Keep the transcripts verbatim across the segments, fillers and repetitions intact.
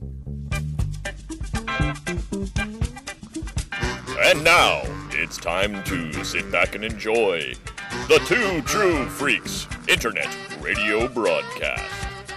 And now, it's time to sit back and enjoy the Two True Freaks Internet Radio Broadcast.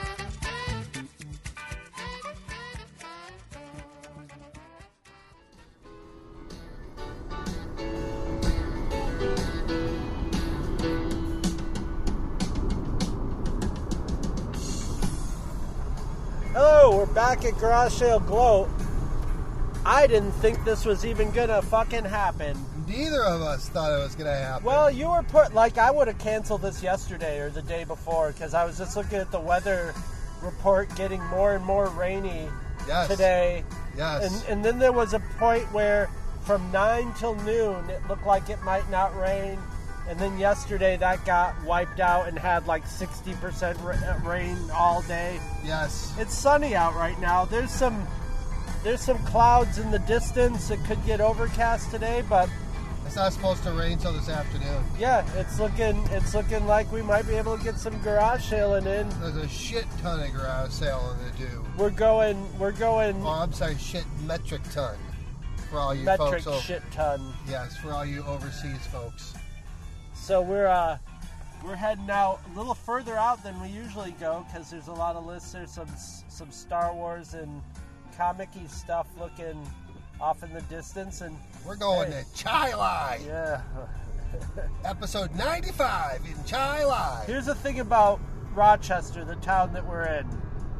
Hello, we're back at Garage Sale Gloat. I didn't think this was even gonna fucking happen. Neither of us thought it was gonna happen. Well, you were put like I would have canceled this yesterday or the day before because I was just looking at the weather report, getting more and more rainy yes. today. Yes. And and then there was a point where from nine till noon it looked like it might not rain, and then yesterday that got wiped out and had like sixty percent rain all day. Yes. It's sunny out right now. There's some. There's some clouds in the distance. It could get overcast today, but it's not supposed to rain till this afternoon. Yeah, it's looking it's looking like we might be able to get some garage sailing in. There's a shit ton of garage sailing to do. We're going we're going Oh, I'm sorry, shit metric ton. For all you metric folks. shit ton. Yes, for all you overseas folks. So we're uh we're heading out a little further out than we usually go because there's a lot of lists. There's some some Star Wars and comic-y stuff looking off in the distance, and we're going hey, to Chai Lai. Yeah. Episode ninety-five in Chai Lai. Here's the thing about Rochester, the town that we're in.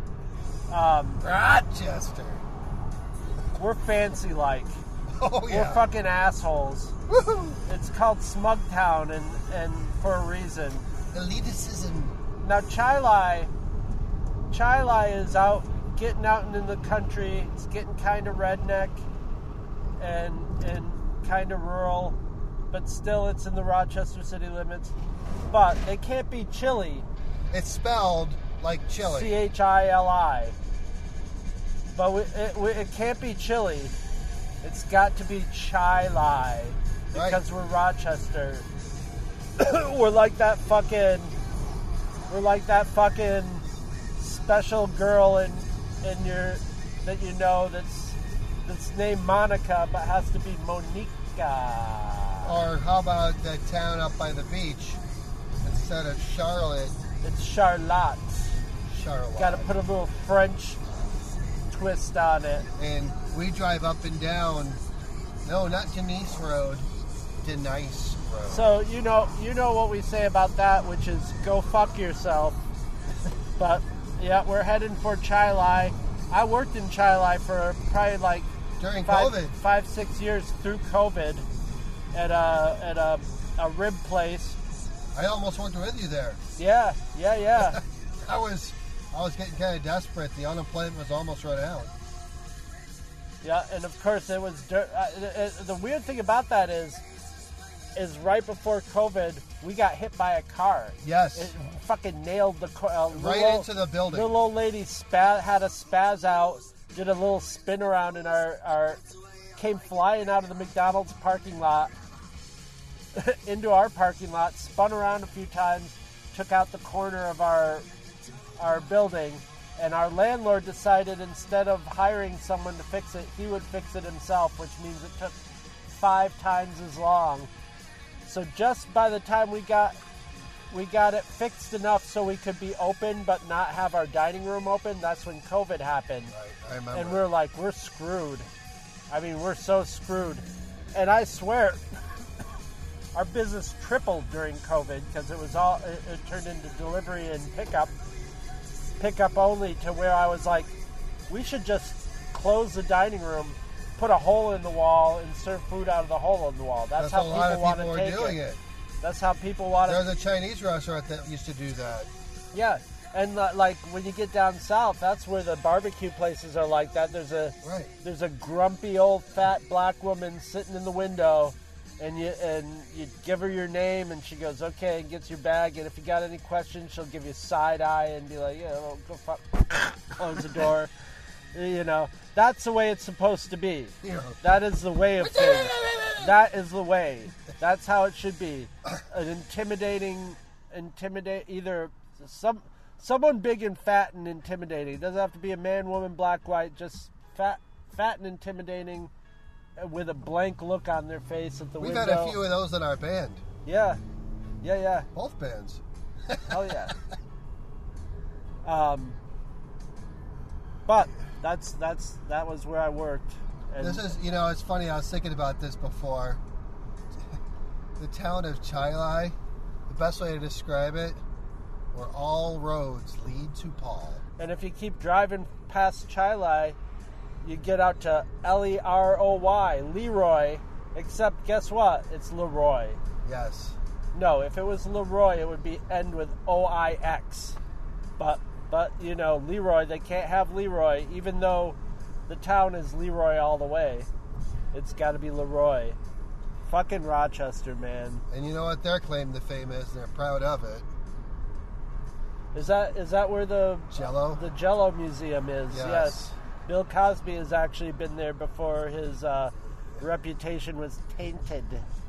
Um, Rochester. We're fancy like. Oh yeah. We're fucking assholes. Woohoo! It's called Smugtown, and and for a reason. Elitism. Now Chai Lai, Chai Lai is out. Getting out in the country, it's getting kind of redneck and and kind of rural, but still it's in the Rochester city limits. But they can't be chilly. It's spelled like chili. C H I L I. But we, it, we, it can't be chilly. It's got to be Chai Lai because right. We're Rochester. We're like that fucking. We're like that fucking special girl in. And your that you know that's that's named Monica but has to be Monica. Or how about that town up by the beach instead of Charlotte? It's Charlotte. Charlotte. Got to put a little French twist on it. And we drive up and down. No, not Denise Road. Denise Road. So you know you know what we say about that, which is go fuck yourself. But. Yeah, we're heading for Chai Lai. I worked in Chai Lai for probably like during five, COVID, five, six years through COVID at a at a, a rib place. I almost worked with you there. Yeah, yeah, yeah. I was I was getting kind of desperate. The unemployment was almost run out. Yeah, and of course it was. Uh, it, it, the weird thing about that is, is right before COVID, we got hit by a car. Yes. It fucking nailed the car. Uh, right old, into the building. Little old lady spa, had a spaz out, did a little spin around in our, our came flying out of the McDonald's parking lot into our parking lot, spun around a few times, took out the corner of our our building, and our landlord decided instead of hiring someone to fix it, he would fix it himself, which means it took five times as long. So just by the time we got we got it fixed enough so we could be open but not have our dining room open, that's when COVID happened. Right, I remember. And we're like, we're screwed. I mean, we're so screwed. And I swear, our business tripled during COVID because it was all it, it turned into delivery and pickup, pickup only, to where I was like, we should just close the dining room, put a hole in the wall, and serve food out of the hole in the wall. That's, That's how a lot people of want people to are take doing it. it. That's how people want to. There's a Chinese restaurant that used to do that. Yeah, and uh, like when you get down south, that's where the barbecue places are like that. There's a right. There's a grumpy old fat black woman sitting in the window, and you and you give her your name, and she goes okay, and gets your bag. And if you got any questions, she'll give you side eye and be like, yeah, well, go fuck, close the door. You know, that's the way it's supposed to be. Yeah. That is the way of things. That is the way. That's how it should be. An intimidating, intimidate either some Someone big and fat and intimidating. It doesn't have to be a man, woman, black, white. Just fat, fat and intimidating, with a blank look on their face at the We've window. had a few of those in our band. Yeah, yeah, yeah. Both bands. Oh yeah. Um, but that's that's that was where I worked. And This is, you know, it's funny. I was thinking about this before. The town of Chilai, the best way to describe it, where all roads lead to Paul. And if you keep driving past Chilai, you get out to L E R O Y, Leroy. Except, guess what? It's Leroy. Yes. No, if it was Leroy, it would be end with O I X. But, but you know, Leroy, they can't have Leroy, even though the town is Leroy all the way. It's got to be Leroy. Fucking Rochester, man. And you know what their claim to fame is? They're proud of it. Is that is that where the Jell-O? the Jell-O Museum is? Yes. Yes. Bill Cosby has actually been there before his uh, reputation was tainted.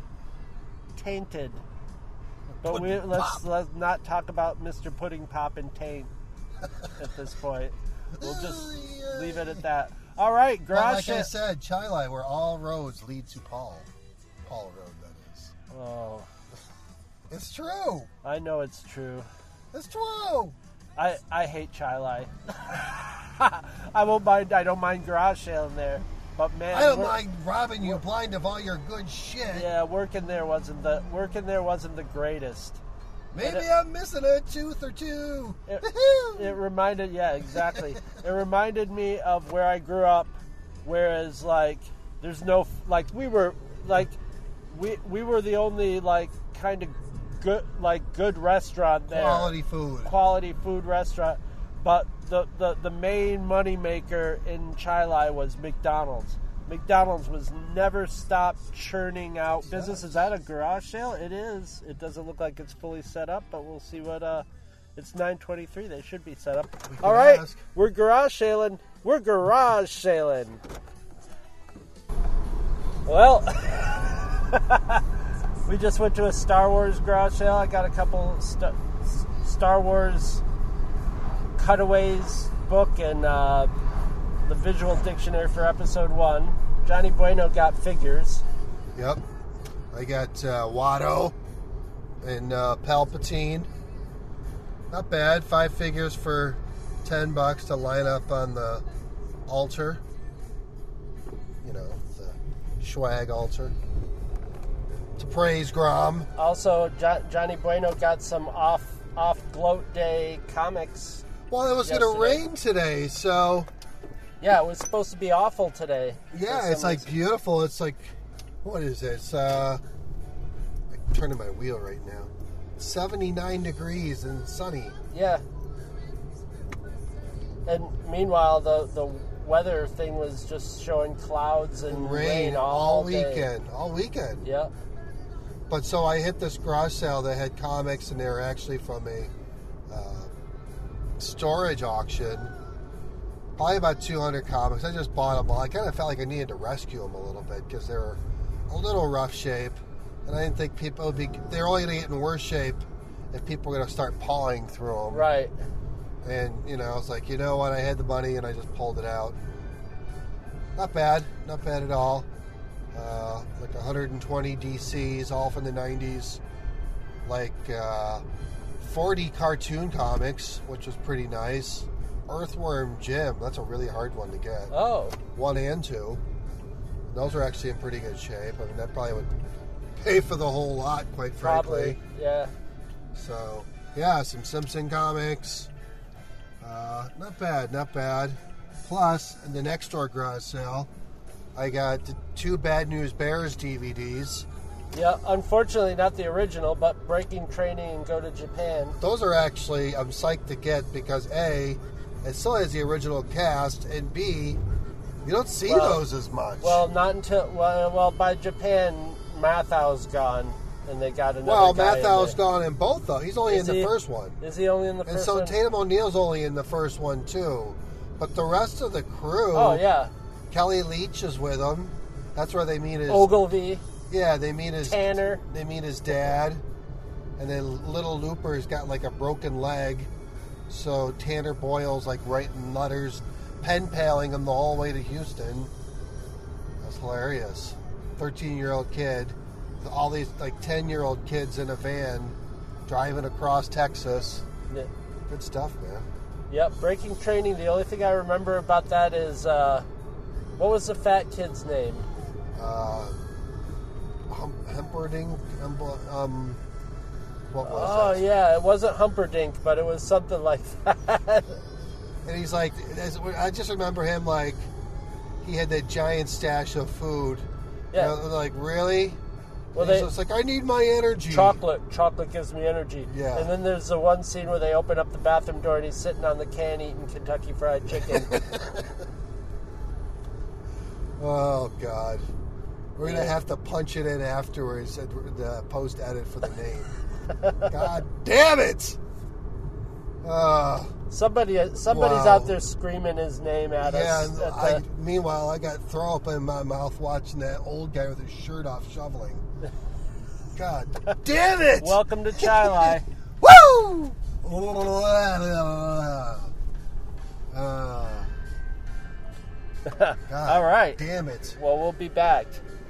Tainted. But we, Pudding let's Pop. let's not talk about Mister Pudding Pop and Taint at this point. We'll just leave it at that. All right, Well, garage. like I said, Chilai, where all roads lead to Paul. Paul Road, that is. Oh, It's true. I know it's true. It's true. I I hate Chilai. I won't mind. I don't mind garage sailing there, but man, I don't we're- mind robbing you blind of all your good shit. Yeah, working there wasn't the working there wasn't the greatest. Maybe it- I'm missing a tooth or two. It, it reminded, yeah, exactly. It reminded me of where I grew up, whereas like there's no like we were like we we were the only like kind of good like good restaurant there, Quality food. quality food restaurant, but the the the main money maker in Chilai was McDonald's. McDonald's was never stopped churning out business. Is that a garage sale? It is. It doesn't look like it's fully set up, but we'll see what. Uh, it's nine twenty-three. They should be set up. We can All right, ask. we're garage sailing. We're garage sailing. Well, we just went to a Star Wars garage sale. I got a couple st- Star Wars cutaways book and. Uh, the visual dictionary for episode one. Johnny Bueno got figures. Yep. I got uh, Watto and uh, Palpatine. Not bad. Five figures for ten bucks to line up on the altar. You know, the swag altar. To praise Grom. Also, jo- Johnny Bueno got some off off gloat day comics. Well, it was going to Yesterday. rain today, so Yeah, it was supposed to be awful today. yeah, for it's some like reason. beautiful. It's like, what is it? It's, uh, I'm turning my wheel right now. seventy-nine degrees and sunny. Yeah. And meanwhile, the the weather thing was just showing clouds and, And rain all, all day. weekend. All weekend. Yeah. But so I hit this garage sale that had comics, and they were actually from a uh, storage auction. Probably about two hundred comics. I just bought them all. I kind of felt like I needed to rescue them a little bit because they were a little rough shape, and I didn't think people would be. They're only going to get in worse shape if people were going to start pawing through them. Right. And you know, I was like, you know what? I had the money, and I just pulled it out. Not bad. Not bad at all. Uh, like one hundred twenty D Cs, all from the nineties. Like uh, forty cartoon comics, which was pretty nice. Earthworm Jim, that's a really hard one to get. Oh. One and two. Those are actually in pretty good shape. I mean, that probably would pay for the whole lot, quite frankly. Probably. Yeah. So, yeah, some Simpson comics. Uh, not bad, not bad. Plus, in the next door garage sale, I got the two Bad News Bears D V Ds. Yeah, unfortunately not the original, but Breaking Training and Go to Japan. Those are actually, I'm psyched to get because A, it still has the original cast, and B, you don't see Well- those as much. Well, not until well, well by Japan, Mathau's gone, and they got another. well, guy in Mathau's there. gonna in both though. He's only Is in the he? first one. Is he only in the And first so one? Tatum O'Neal's only in the first one too. But the rest of the crew, Oh yeah, Kelly Leach is with him. That's where they meet his. Ogilvy, Yeah, they meet his. Tanner. They meet his dad, and then Little Looper's got like a broken leg, So Tanner Boyle's like writing letters, pen paling them the whole way to Houston. That's hilarious. thirteen-year-old kid, with all these like ten-year-old kids in a van driving across Texas. Yeah. Good stuff, man. Yep, breaking training. The only thing I remember about that is, uh, what was the fat kid's name? Uh, hum, Humperdinck, um, what was Oh, that? yeah, it wasn't Humperdinck, but it was something like that. And he's like, I just remember him like, he had that giant stash of food. Yeah. You know, like, really? Well, He's they, just like, I need my energy. chocolate. Chocolate gives me energy. Yeah. And then there's the one scene where they open up the bathroom door and he's sitting on the can eating Kentucky Fried Chicken. Oh, God. We're going to have to punch it in afterwards, at the post-edit for the name. God damn it! Uh, Somebody, somebody's Wow. out there screaming his name at yeah, us. and At I, the, meanwhile, I got throw up in my mouth watching that old guy with his shirt off shoveling. God damn it! welcome to Chili. Woo! Uh, God All right. damn it. Well, we'll be back.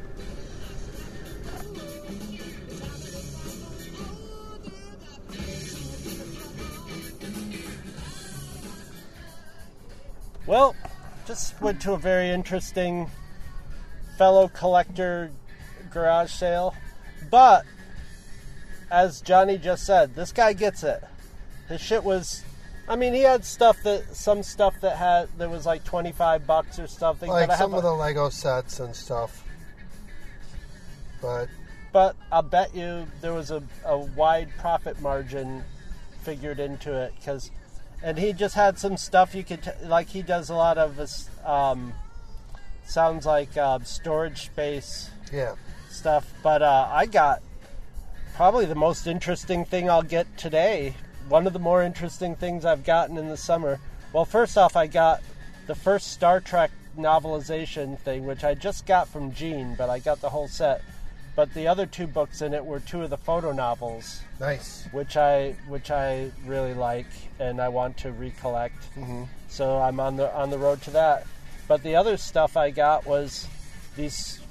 Well, just went to a very interesting fellow collector garage sale. But, as Johnny just said, this guy gets it. His shit was... I mean, he had stuff that... Some stuff that had... that was like twenty-five bucks or something. Like but I some have of a- the Lego sets and stuff. But, But I'll bet you there was a, a wide profit margin figured into it. Cause, and he just had some stuff you could... T- like, he does a lot of this... Um, sounds like uh, storage space yeah. stuff. But uh, I got probably the most interesting thing I'll get today. One of the more interesting things I've gotten in the summer. Well, first off, I got the first Star Trek novelization thing, which I just got from Gene, but I got the whole set. But the other two books in it were two of the photo novels, Nice. which I which I really like and I want to recollect. Mm-hmm. So I'm on the on the road to that. But the other stuff I got was these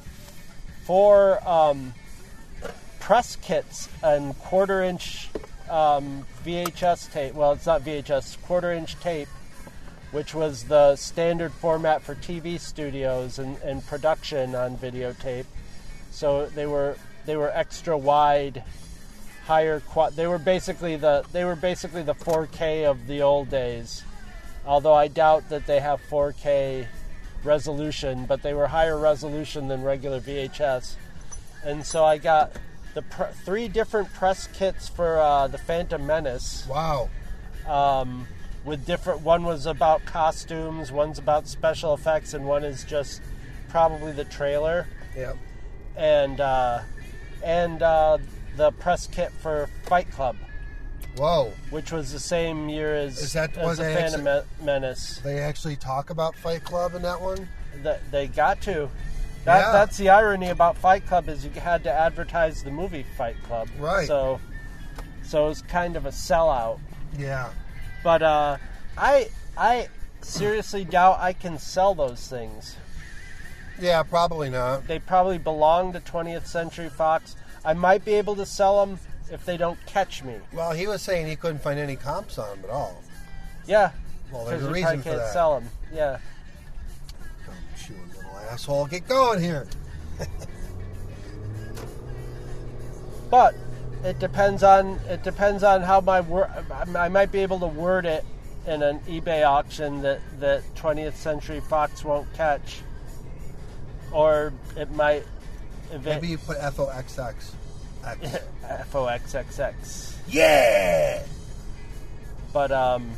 four um, press kits and quarter inch um, V H S tape. Well, it's not V H S, quarter inch tape, which was the standard format for T V studios and, and production on videotape. So they were they were extra wide, higher quad. They were basically the they were basically the four K of the old days. Although I doubt that they have four K resolution, but they were higher resolution than regular V H S. And so I got the pr- three different press kits for uh, the Phantom Menace. Wow. Um, with different, one was about costumes, one's about special effects, and one is just probably the trailer. Yep. And uh, and uh, the press kit for Fight Club, Whoa. which was the same year as, Is that as what the they Phantom actually- Me- Menace. They actually talk about Fight Club in that one? That they got to. That, Yeah. That's the irony about Fight Club is you had to advertise the movie Fight Club. Right. So, so it was kind of a sellout. Yeah. But uh, I I seriously doubt I can sell those things. Yeah, probably not. They probably belong to twentieth Century Fox. I might be able to sell them if they don't catch me. Well, he was saying he couldn't find any comps on them at all. Yeah. Well, there's Because a you reason probably for can't that. sell them. Yeah. Come chewing little asshole. Get going here. But it depends on it depends on how my wor- I might be able to word it in an eBay auction that that twentieth Century Fox won't catch, or it might. If Maybe it, you put F O X X. X. F O X X X. Yeah! But um.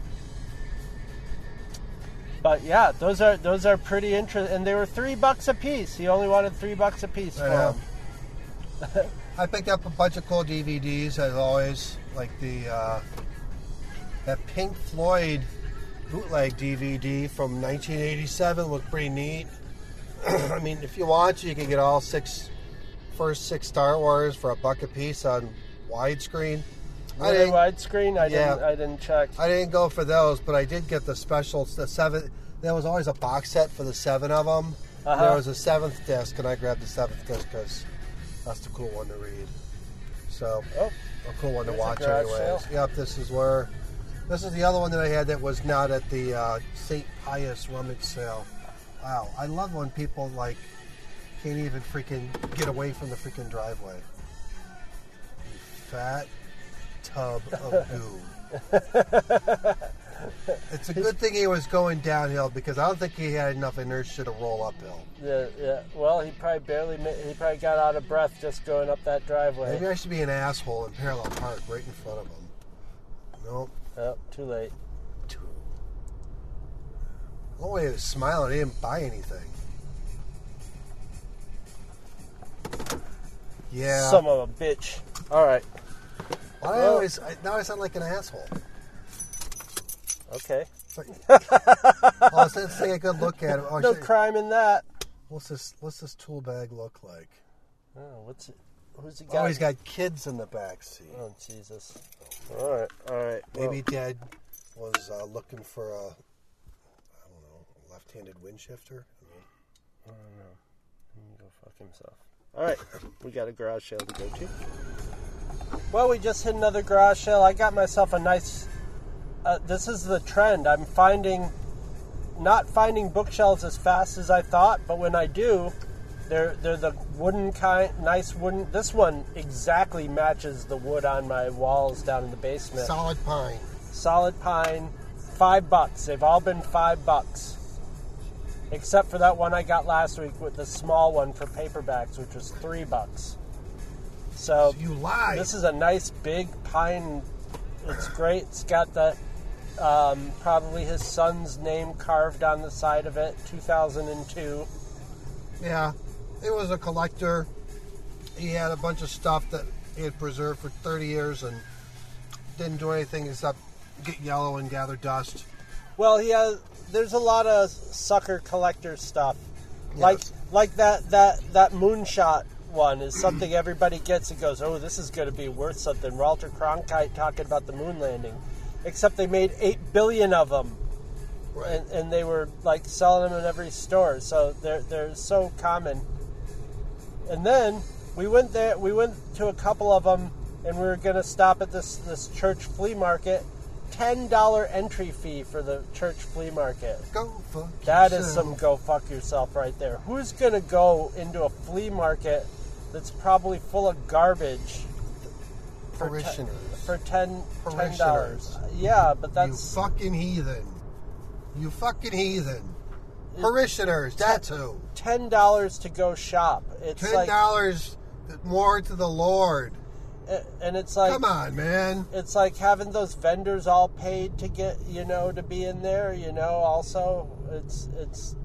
But yeah, those are those are pretty interesting, and they were three bucks a piece. He only wanted three bucks a piece for I know. them. I picked up a bunch of cool D V Ds, as always. Like the, uh, that Pink Floyd bootleg D V D from nineteen eighty-seven looked pretty neat. I mean, if you want, you can get all six, first six Star Wars for a buck a piece on widescreen. I Were they didn't- widescreen? I yeah. didn't. I didn't check. I didn't go for those, but I did get the specials. The seven. There was always a box set for the seven of them. Uh-huh. There was a seventh disc, and I grabbed the seventh disc because that's the cool one to read. So, Oh, a cool one to there's a watch, garage anyways. sale. Yep, this is where. This is the other one that I had that was not at the uh, Saint Pius rummage sale. Wow, I love when people like can't even freaking get away from the freaking driveway. You fat tub of goo. It's a good thing he was going downhill because I don't think he had enough inertia to roll uphill. yeah, yeah. Well, he probably barely. ma- He probably got out of breath just going up that driveway. Maybe I should be an asshole and parallel park right in front of him. Nope. Oh, too late. Oh, he was smiling. He didn't buy anything. Yeah. Son of a bitch. All right. Why do I always, I, now I sound like an asshole. Okay. It's like, oh, let's, let's take a good look at it. Oh, No shit. crime in that. What's this? What's this tool bag look like? Oh, what's it? Who's he got? Oh, he's got kids in the back seat. Oh, Jesus. All right. All right. Maybe Dad was uh, looking for a, I don't know, a left-handed wind shifter. I mean, He can go fuck himself. All right, we got a garage sale to go to. Well, we just hit another garage sale. I got myself a nice. Uh, this is the trend. I'm finding, not finding bookshelves as fast as I thought, but when I do, they're they're the wooden kind, nice wooden. This one exactly matches the wood on my walls down in the basement. solid pine. Solid pine, five bucks. They've all been five bucks. Except for that one I got last week with the small one for paperbacks, which was three bucks. So You lied. this is a nice big pine. It's great. It's got the um, probably his son's name carved on the side of it. two thousand two. Yeah, it was a collector. He had a bunch of stuff that he had preserved for thirty years and didn't do anything except get yellow and gather dust. Well, he has. There's a lot of sucker collector stuff, like Yes. like that that that moonshot one is something everybody gets and goes, oh, this is going to be worth something. Walter Cronkite talking about the moon landing, except they made eight billion of them, Right. and, and they were like selling them in every store. So they're they're so common. And then we went there. We went to a couple of them, and we were going to stop at this this church flea market. ten dollar entry fee for the church flea market. Go fuck That is yourself. some go fuck yourself right there. Who's going to go into a flea market that's probably full of garbage for te- Parishioners. for ten Parishioners. dollars? Yeah, but that's You fucking heathen. You fucking heathen. Parishioners, that's who. ten dollars to go shop. It's Ten like, dollars more to the Lord. and it's like, Come on, man. it's like having those vendors all paid to get, you know, to be in there, you know, also. It's, it's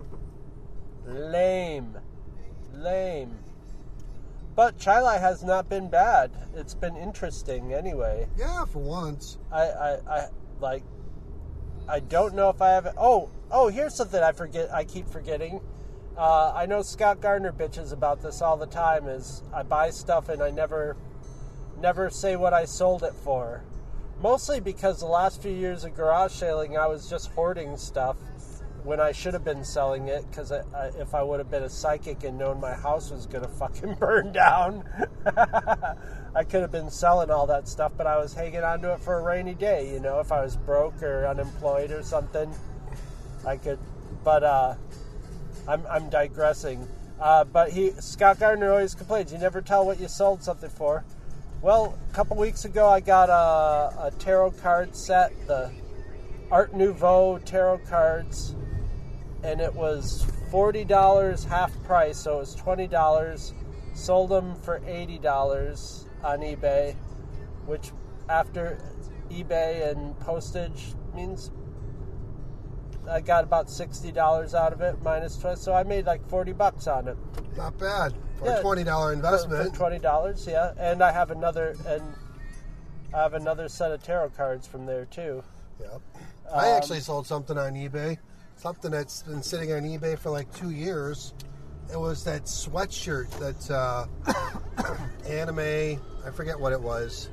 lame. Lame. But Chilai has not been bad. It's been interesting anyway. Yeah, for once. I, I, I like, I don't know if I have, oh, oh, here's something I forget, I keep forgetting. Uh, I know Scott Gardner bitches about this all the time, is I buy stuff and I never, never say what I sold it for. Mostly because the last few years of garage sailing, I was just hoarding stuff when I should have been selling it, because I, I, if I would have been a psychic and known my house was going to fucking burn down, I could have been selling all that stuff, but I was hanging on to it for a rainy day, you know, if I was broke or unemployed or something, I could, but, uh, I'm, I'm digressing. Uh, but he, Scott Gardner always complains, you never tell what you sold something for. Well, a couple weeks ago, I got a, a tarot card set, the Art Nouveau tarot cards, and it was forty dollars half price, so it was twenty dollars. Sold them for eighty dollars on eBay, which after eBay and postage means I got about sixty dollars out of it, minus twenty, so I made like forty bucks on it. Not bad for Yeah, a twenty dollars For, investment. for twenty dollars, yeah. And I have another, and I have another set of tarot cards from there too. Yep. I Um, actually sold something on eBay. Something that's been sitting on eBay for like two years. It was that sweatshirt that uh, anime, I forget what it was,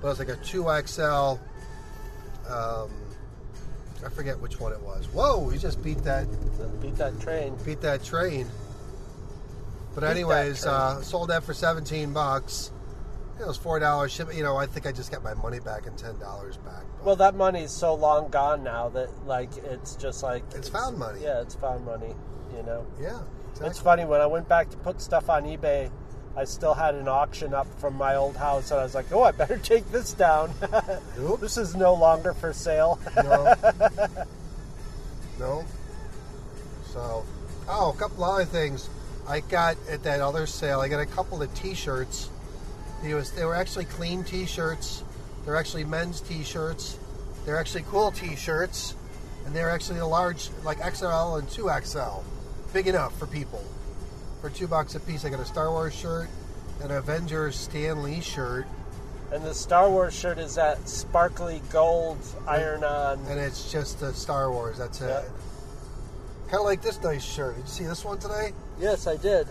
but it was like a two X L. Um, I forget which one it was. Whoa, he just beat that Beat that train. beat that train. But Beat that anyways, train. uh, sold that for seventeen bucks. It was four dollars shipping. You know, I think I just got my money back and ten dollars back. But Well, that money's so long gone now that, like, it's just like... it's found money. Yeah, it's found money, you know? Yeah, exactly. It's funny, when I went back to put stuff on eBay, I still had an auction up from my old house, and I was like, oh, I better take this down. Oops. This is no longer for sale. No. No. So, oh, a couple other things. I got at that other sale, I got a couple of T-shirts. They, was, they were actually clean T-shirts. They're actually men's T-shirts. They're actually cool T-shirts. And they're actually a large, like X L and two X L. Big enough for people. For two bucks a piece, I got a Star Wars shirt, an Avengers Stan Lee shirt, And the Star Wars shirt is that sparkly gold iron-on. and it's just the Star Wars. That's it. Yeah. Kind of like this nice shirt. Did you see this one today? Yes, I did.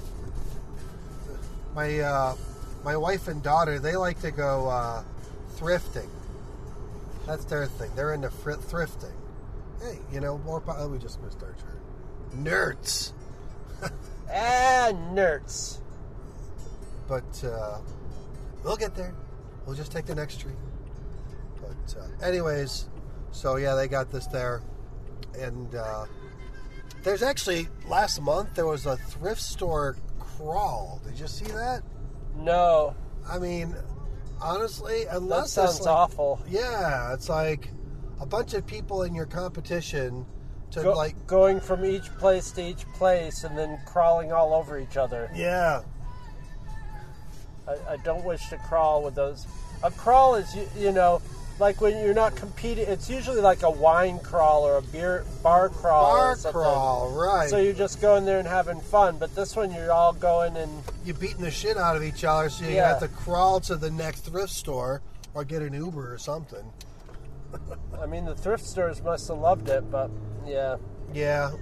My uh, my wife and daughter, they like to go uh, thrifting. That's their thing. They're into fr- thrifting. Hey, you know, more. Po- oh, we just missed our turn. Nerds. Ah, nerds. But uh, we'll get there. We'll just take the next tree. But uh, anyways, so yeah, they got this there. And uh, there's actually, last month, there was a thrift store crawl. Did you see that? No, I mean, honestly, that unless sounds it's like, awful. yeah, it's like a bunch of people in your competition to Go- like, going from each place to each place and then crawling all over each other. yeah, I, I don't wish to crawl with those. A crawl is, you, you know, like when you're not competing. It's usually like a wine crawl or a beer bar crawl. bar or something. crawl, right? So you're just going there and having fun. But this one, you're all going and You're beating the shit out of each other, so you Yeah. have to crawl to the next thrift store or get an Uber or something. I mean, the thrift stores must have loved it, but yeah. Yeah.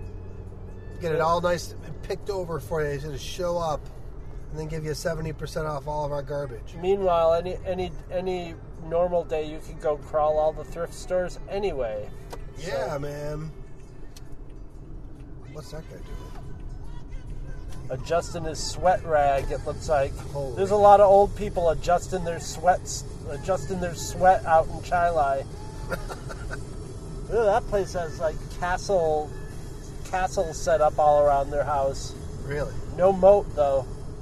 Get it all nice and picked over for you. So to show up and then give you seventy percent off all of our garbage. Meanwhile, any any any normal day, you can go crawl all the thrift stores anyway. Yeah, So, man. What's that guy doing? adjusting his sweat rag, it looks like. Holy. There's a lot of old people adjusting their sweats, adjusting their sweat out in Chilai. Ooh, that place has like castle, castles set up all around their house. Really? No moat though.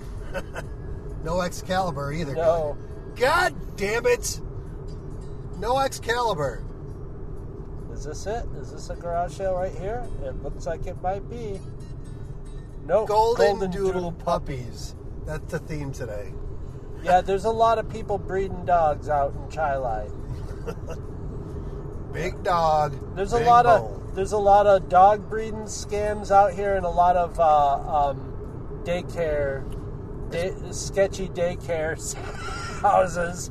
No Excalibur either. No. God damn it! No Excalibur. Is this it? Is this a garage sale right here? It looks like it might be. No. Golden, Doodle puppies. That's the theme today. Yeah, there's a lot of people breeding dogs out in Chilai. Big dog. There's big a lot bone. of there's a lot of dog breeding scams out here, and a lot of uh, um, daycare, day, sketchy daycare houses.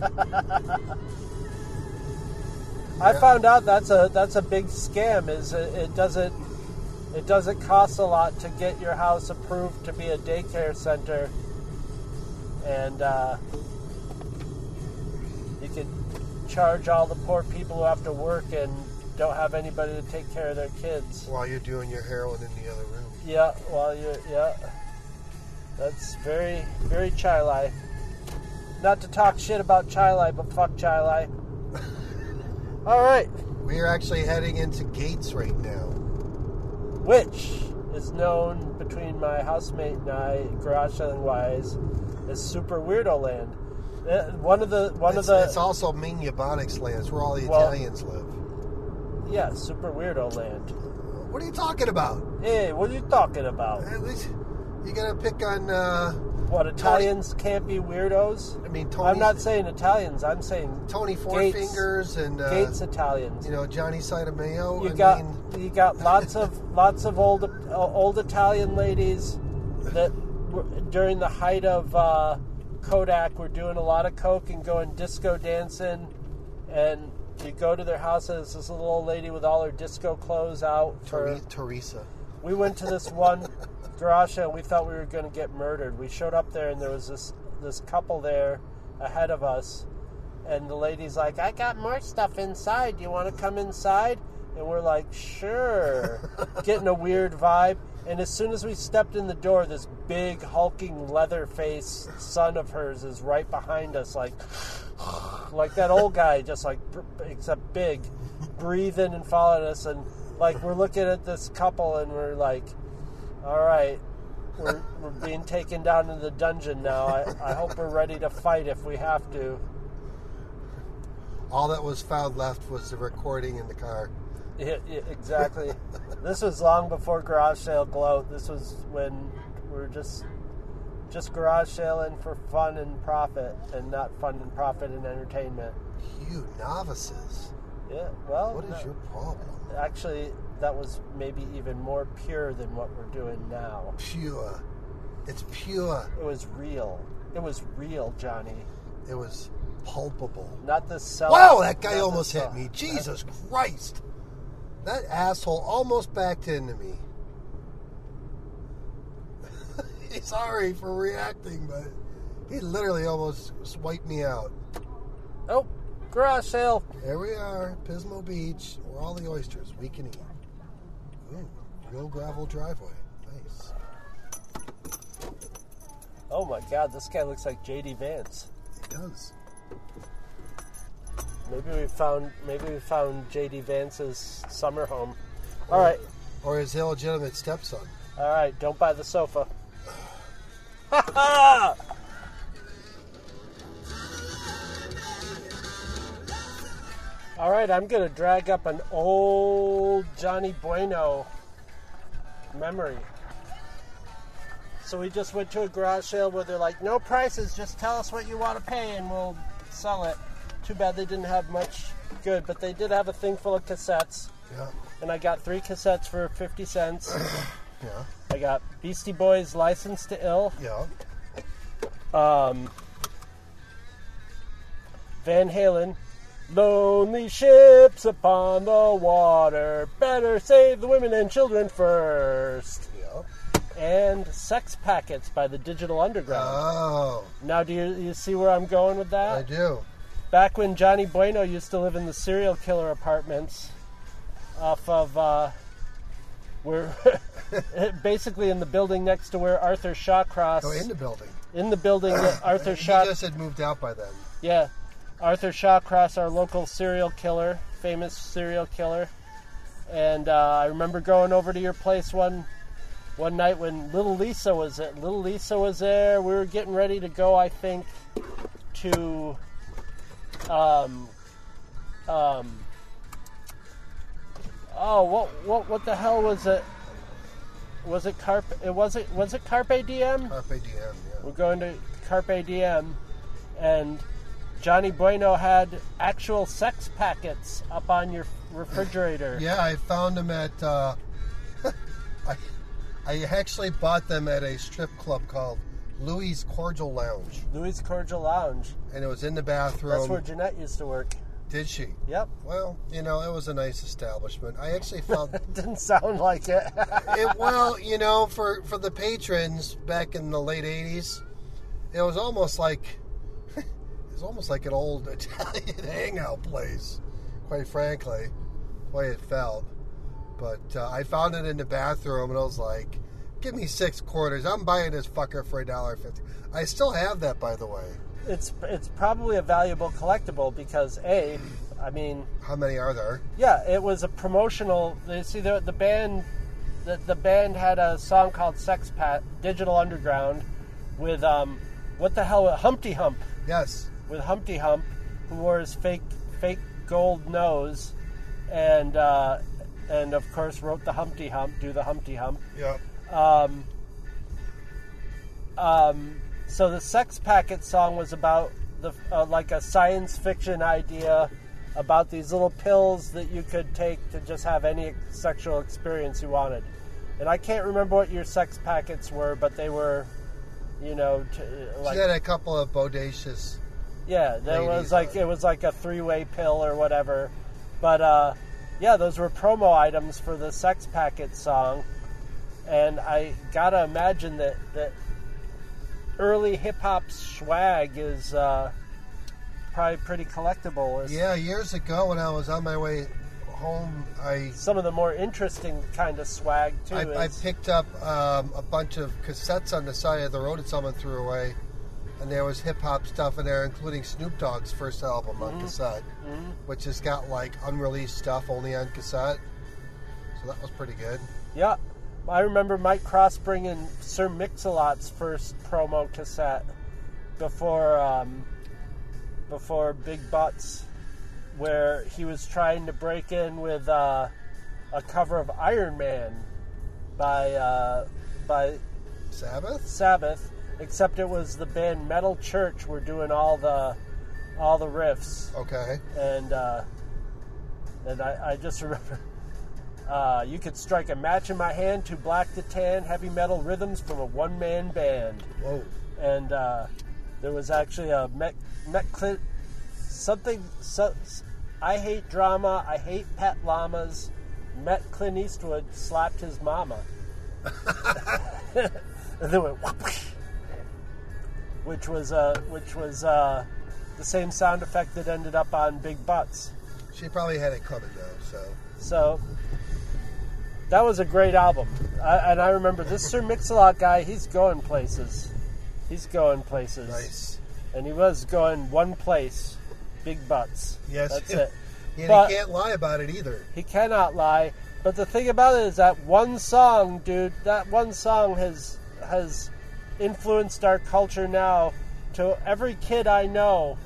I Yeah. found out that's a that's a big scam. Is it, it doesn't it doesn't cost a lot to get your house approved to be a daycare center, and uh, you can charge all the poor people who have to work and don't have anybody to take care of their kids. While you're doing your heroin in the other room. Yeah, well, you yeah, that's very very Chilai. Not to talk shit about Chilai, but fuck Chilai. All right, We are actually heading into Gates right now. which is known between my housemate and I, garage selling wise, as Super Weirdo Land. Uh, One of the one it's, of the it's also Ming Ebonics land. It's where all the Well- Italians live. yeah, Super Weirdo Land. What are you talking about? Hey, what are you talking about? At least you gotta pick on. Uh, What, Italians can't be weirdos? I mean, Tony. I'm not saying Italians. I'm saying Tony Four Gates- Fingers and uh, Gates Italians. you know Johnny Sidamayo. You I got mean, you got lots of lots of old uh, old Italian ladies that were, during the height of uh, Kodak were doing a lot of coke and going disco dancing, and you go to their house and there's this little old lady with all her disco clothes out. For, Tere- Teresa. we went to this one garage sale and we thought we were going to get murdered. We showed up there and there was this this couple there ahead of us, and the lady's like, I got more stuff inside. Do you want to come inside? And we're like, sure. Getting a weird vibe. And as soon as we stepped in the door, this big, hulking, leather-faced son of hers is right behind us, like, like that old guy, just like, except big, breathing and following us. And, like, we're looking at this couple, and we're like, all right, we're, we're being taken down into the dungeon now. I, I hope we're ready to fight if we have to. All that was found left was the recording in the car. Yeah, yeah, exactly. This was long before Garage Sale Gloat. This was when we were just just garage sailing for fun and profit, and not fun and profit and entertainment. You novices. Yeah, well... What is no, your problem? Actually, that was maybe even more pure than what we're doing now. Pure. It's pure. It was real. It was real, Johnny. It was pulpable. Not the self... Wow, that guy not the almost hit self- me. Jesus Christ. That asshole almost backed into me. Sorry for reacting, but he literally almost swiped me out. Oh, garage sale. There we are, Pismo Beach, where all the oysters we can eat. Ooh, real gravel driveway. Nice. Oh my God, this guy looks like J D Vance. He does. Maybe we found maybe we found J D Vance's summer home. All right, Or his illegitimate stepson. all right. Don't buy the sofa. Ha ha! All right, I'm gonna drag up an old Johnny Bueno memory. So we just went to a garage sale where they're like, no prices, just tell us what you want to pay and we'll sell it. Too bad they didn't have much good, but they did have a thing full of cassettes. Yeah. And I got three cassettes for fifty cents. Yeah. I got Beastie Boys' License to Ill. Yeah. Um, Van Halen, Lonely Ships Upon the Water, Better Save the Women and Children First. Yeah. And Sex Packets by the Digital Underground. Oh, Now, do you, you see where I'm going with that? I do. Back when Johnny Bueno used to live in the serial killer apartments off of, uh, where, basically in the building next to where Arthur Shawcross, Go in the building. in the building that Arthur He Shaw, just had moved out by then. yeah, Arthur Shawcross, our local serial killer, famous serial killer. And uh, I remember going over to your place one one night when Little Lisa was it. Little Lisa was there. We were getting ready to go, I think, to um um oh what what what the hell was it? Was it Carpe? It was it was it Carpe Diem? Carpe Diem, yeah. We're going to Carpe Diem, and Johnny Bueno had actual sex packets up on your refrigerator. Yeah, I found them at, uh, I, I actually bought them at a strip club called Louis Cordial Lounge. Louis Cordial Lounge. And it was in the bathroom. That's where Jeanette used to work. Did she? Yep. Well, you know, it was a nice establishment. I actually found... Didn't sound like it. it, well, you know, for, for the patrons back in the late eighties, it was almost like... it was almost like an old Italian hangout place, quite frankly, the way it felt. But uh, I found it in the bathroom, and I was like, give me six quarters. I'm buying this fucker for a dollar fifty. I still have that, by the way. It's it's probably a valuable collectible because A, I mean, How many are there? yeah, it was a promotional. You see, the the band, the, the band had a song called "Sex Pat," Digital Underground, with um, what the hell, Humpty Hump, Yes. with Humpty Hump, who wore his fake fake gold nose, and uh, and of course wrote the Humpty Hump, do the Humpty Hump. Yeah. Um, um, so the Sex Packet song was about the uh, like a science fiction idea about these little pills that you could take to just have any sexual experience you wanted. And I can't remember what your sex packets were, but they were, you know, t- like She had a couple of bodacious... yeah, there was ladies like on. it was like a three-way pill or whatever. But uh, yeah, those were promo items for the Sex Packet song. And I gotta imagine that, that early hip hop swag is uh, probably pretty collectible. It's Yeah, years ago when I was on my way home, I some of the more interesting kind of swag too. I, I is, picked up um, a bunch of cassettes on the side of the road that someone threw away, and there was hip hop stuff in there, including Snoop Dogg's first album on Mhm. cassette, Mhm. which has got like unreleased stuff only on cassette. So that was pretty good. Yeah, I remember Mike Cross bringing Sir Mix-a-Lot's first promo cassette before um, before Big Butts, where he was trying to break in with uh, a cover of Iron Man by uh, by Sabbath? Sabbath, except it was the band Metal Church were doing all the all the riffs, Okay. and uh, and I, I just remember. Uh, you could strike a match in my hand to black to tan heavy metal rhythms from a one-man band. Whoa. And uh, there was actually a Met, Met Clint, something, so, I hate drama, I hate pet llamas, Met Clint Eastwood slapped his mama. And then went whoosh, which was, uh, which was uh, the same sound effect that ended up on Big Butts. She probably had it coming though, so. So that was a great album. I, and I remember this Sir Mix-a-Lot guy, he's going places. He's going places. Nice. And he was going one place, Big Butts. Yes. That's it. And But- he can't lie about it either. He cannot lie. But the thing about it is that one song, dude, that one song has has influenced our culture now. To every kid I know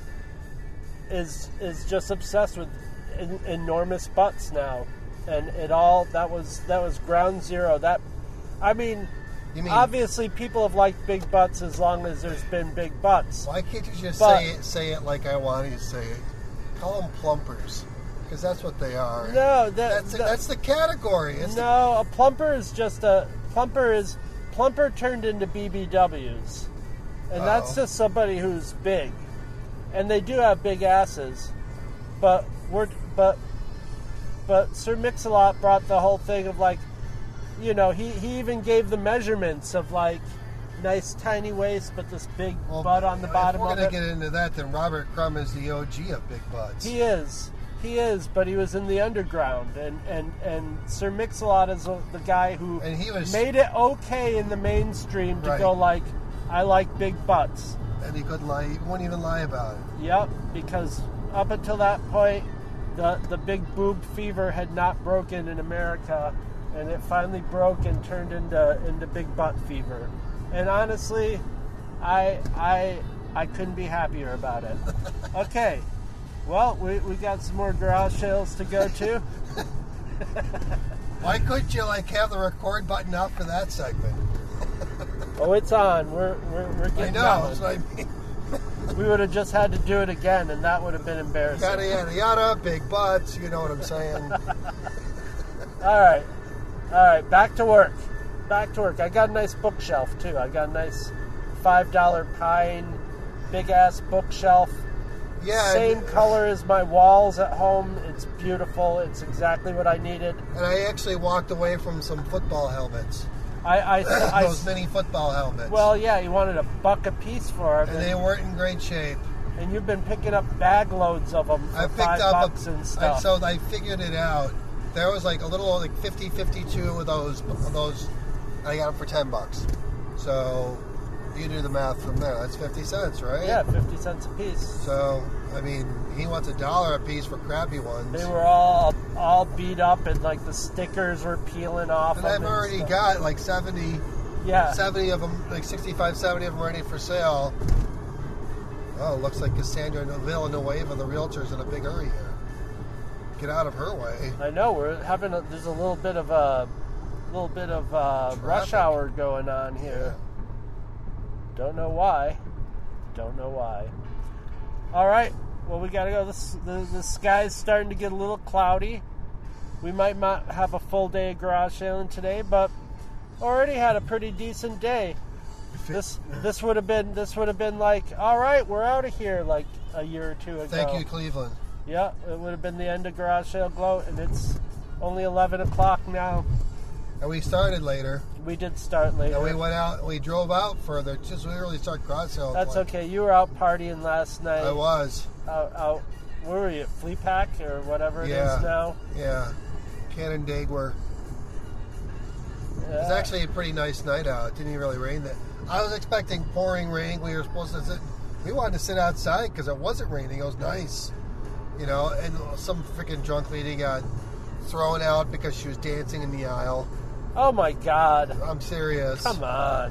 is is just obsessed with en- enormous butts now. And it all that was that was ground zero. That I mean, You mean, obviously people have liked big butts as long as there's been big butts. why can't you just But- say it, say it like I want you to say it? Call them plumpers, because that's what they are. No, that, That's, that- that's the category. It's the- no, a plumper is just a plumper is plumper turned into B B Ws, and Oh. that's just somebody who's big, and they do have big asses, but we're but but Sir Mix-a-Lot brought the whole thing of like, you know, he he even gave the measurements of like nice tiny waist, but this big well, butt on the bottom if we're of gonna it. get into that, then Robert Crumb is the O G of big butts. He is. He is, but he was in the underground, and, and, and Sir Mix-a-Lot is the guy who And he was- made it okay in the mainstream to Right. go like, I like big butts. And he couldn't lie. He wouldn't even lie about it. Yep, because up until that point, the, the big boob fever had not broken in America, and it finally broke and turned into into big butt fever. And honestly, I I I couldn't be happier about it. Okay. Well, we, we got some more garage sales to go to. Why couldn't you like have the record button up for that segment? Oh, it's on. We're we're, we're I getting know. going. That's what I mean. We would have just had to do it again, and that would have been embarrassing. Yada yada yada. Big butts. You know what I'm saying? All right, all right. Back to work. Back to work. I got a nice bookshelf too. I got a nice five dollar pine, big ass bookshelf. Yeah. Same and, color as my walls at home. It's beautiful. It's exactly what I needed. And I actually walked away from some football helmets. I, I, I Those mini football helmets. well, yeah. You wanted a buck a piece for them, and they weren't in great shape. and you've been picking up bag loads of them for I picked five up bucks a, and I, stuff. so I figured it out. There was like a little like fifty, fifty-two of those of those. I got them for ten bucks. So you do the math from there. That's fifty cents, right? Yeah, fifty cents a piece. So I mean, he wants a dollar a piece for crappy ones. They were all all beat up, and like the stickers were peeling off. and them I've and already stuff. got like seventy, yeah. seventy of them, like sixty-five, seventy of them ready for sale. Oh, looks like Cassandra Villanueva, the realtor's in a big hurry here. Get out of her way. I know we're having a, there's a little bit of a little bit of uh, rush Traffic. hour going on here. Don't know why. Don't know why. All right. Well, we gotta go. This the, the sky's starting to get a little cloudy. We might not have a full day of garage sailing today, but already had a pretty decent day. This this would have been this would have been like, all right, we're out of here like a year or two ago. Thank you, Cleveland. Yeah, it would have been the end of Garage Sale Glow, and it's only eleven o'clock now. And we started later. We did start later. And we went out, we drove out further. Just we didn't really start garage sale. That's like, okay. You were out partying last night. I was. Out, out where were you? At Flea Pack or whatever it yeah. is now? Yeah. Canandaigua. Yeah. It was actually a pretty nice night out. It didn't even really rain that. I was expecting pouring rain. We were supposed to sit. We wanted to sit outside because it wasn't raining. It was nice. You know, and some freaking drunk lady got thrown out because she was dancing in the aisle. Oh my God. I'm serious. Come on.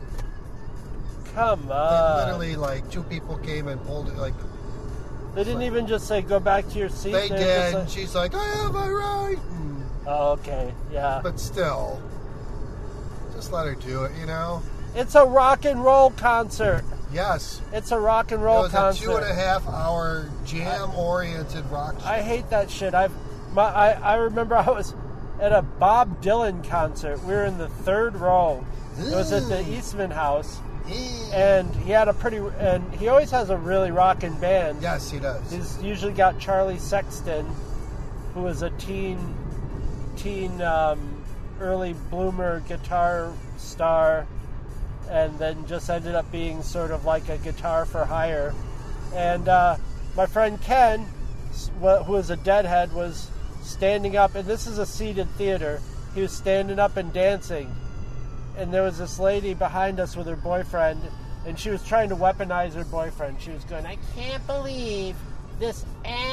Come on. They literally, like, two people came and pulled it, like... They didn't like, even just say, go back to your seat? They They're did, like, and she's like, I have a right! And, oh, okay, yeah. but still, just let her do it, you know? It's a rock and roll concert. Yes. It's a rock and roll it was concert. a two and a half hour jam-oriented rock show. I hate that shit. I've, my, I, I remember I was at a Bob Dylan concert. We were in the third row. It was at the Eastman House. And he had a pretty, and he always has a really rockin' band. Yes, he does. He's usually got Charlie Sexton, who was a teen, teen, um, early bloomer guitar star, and then just ended up being sort of like a guitar for hire. And uh, my friend Ken, who was a Deadhead, was standing up, and this is a seated theater. He was standing up and dancing. And there was this lady behind us with her boyfriend, and she was trying to weaponize her boyfriend. She was going, I can't believe this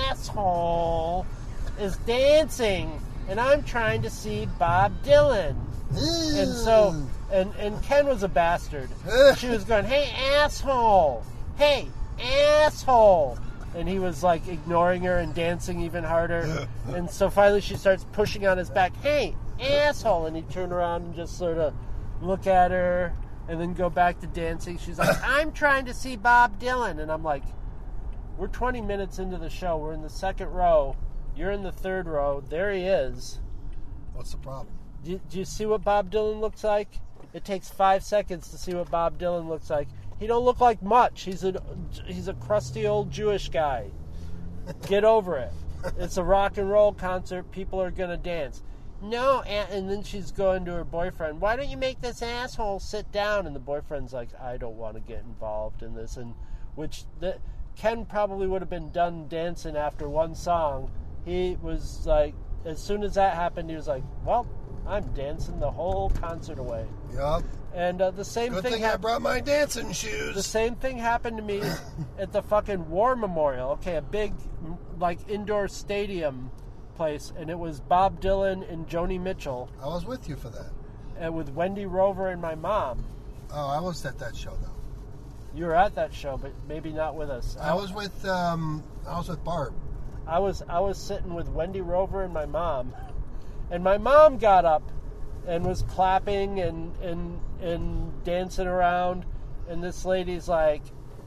asshole is dancing, and I'm trying to see Bob Dylan. Ooh. And so, and, and Ken was a bastard. She was going, hey, asshole! Hey, asshole! And he was, like, ignoring her and dancing even harder. And so finally she starts pushing on his back, hey, asshole! And he turned around and just sort of look at her, and then go back to dancing. She's like, I'm trying to see Bob Dylan. And I'm like, we're twenty minutes into the show. We're in the second row. You're in the third row. There he is. What's the problem? Do, do you see what Bob Dylan looks like? It takes five seconds to see what Bob Dylan looks like. He don't look like much. He's a, he's a crusty old Jewish guy. Get over it. It's a rock and roll concert. People are going to dance. No, and, and then she's going to her boyfriend, why don't you make this asshole sit down? And the boyfriend's like, I don't want to get involved in this. And which the, Ken probably would have been done dancing after one song. He was like, as soon as that happened, he was like, well, I'm dancing the whole concert away. Yup. And uh, the same Good thing, thing hap- I brought my dancing shoes. The same thing happened to me at the fucking War Memorial. Okay, a big, like, indoor stadium place, and it was Bob Dylan and Joni Mitchell. I was with you for that. And with Wendy Rover and my mom. Oh, I was at that show though. You were at that show, but maybe not with us. I was with um, I was with Barb. I was I was sitting with Wendy Rover and my mom, and my mom got up and was clapping and and and dancing around, and this lady's like,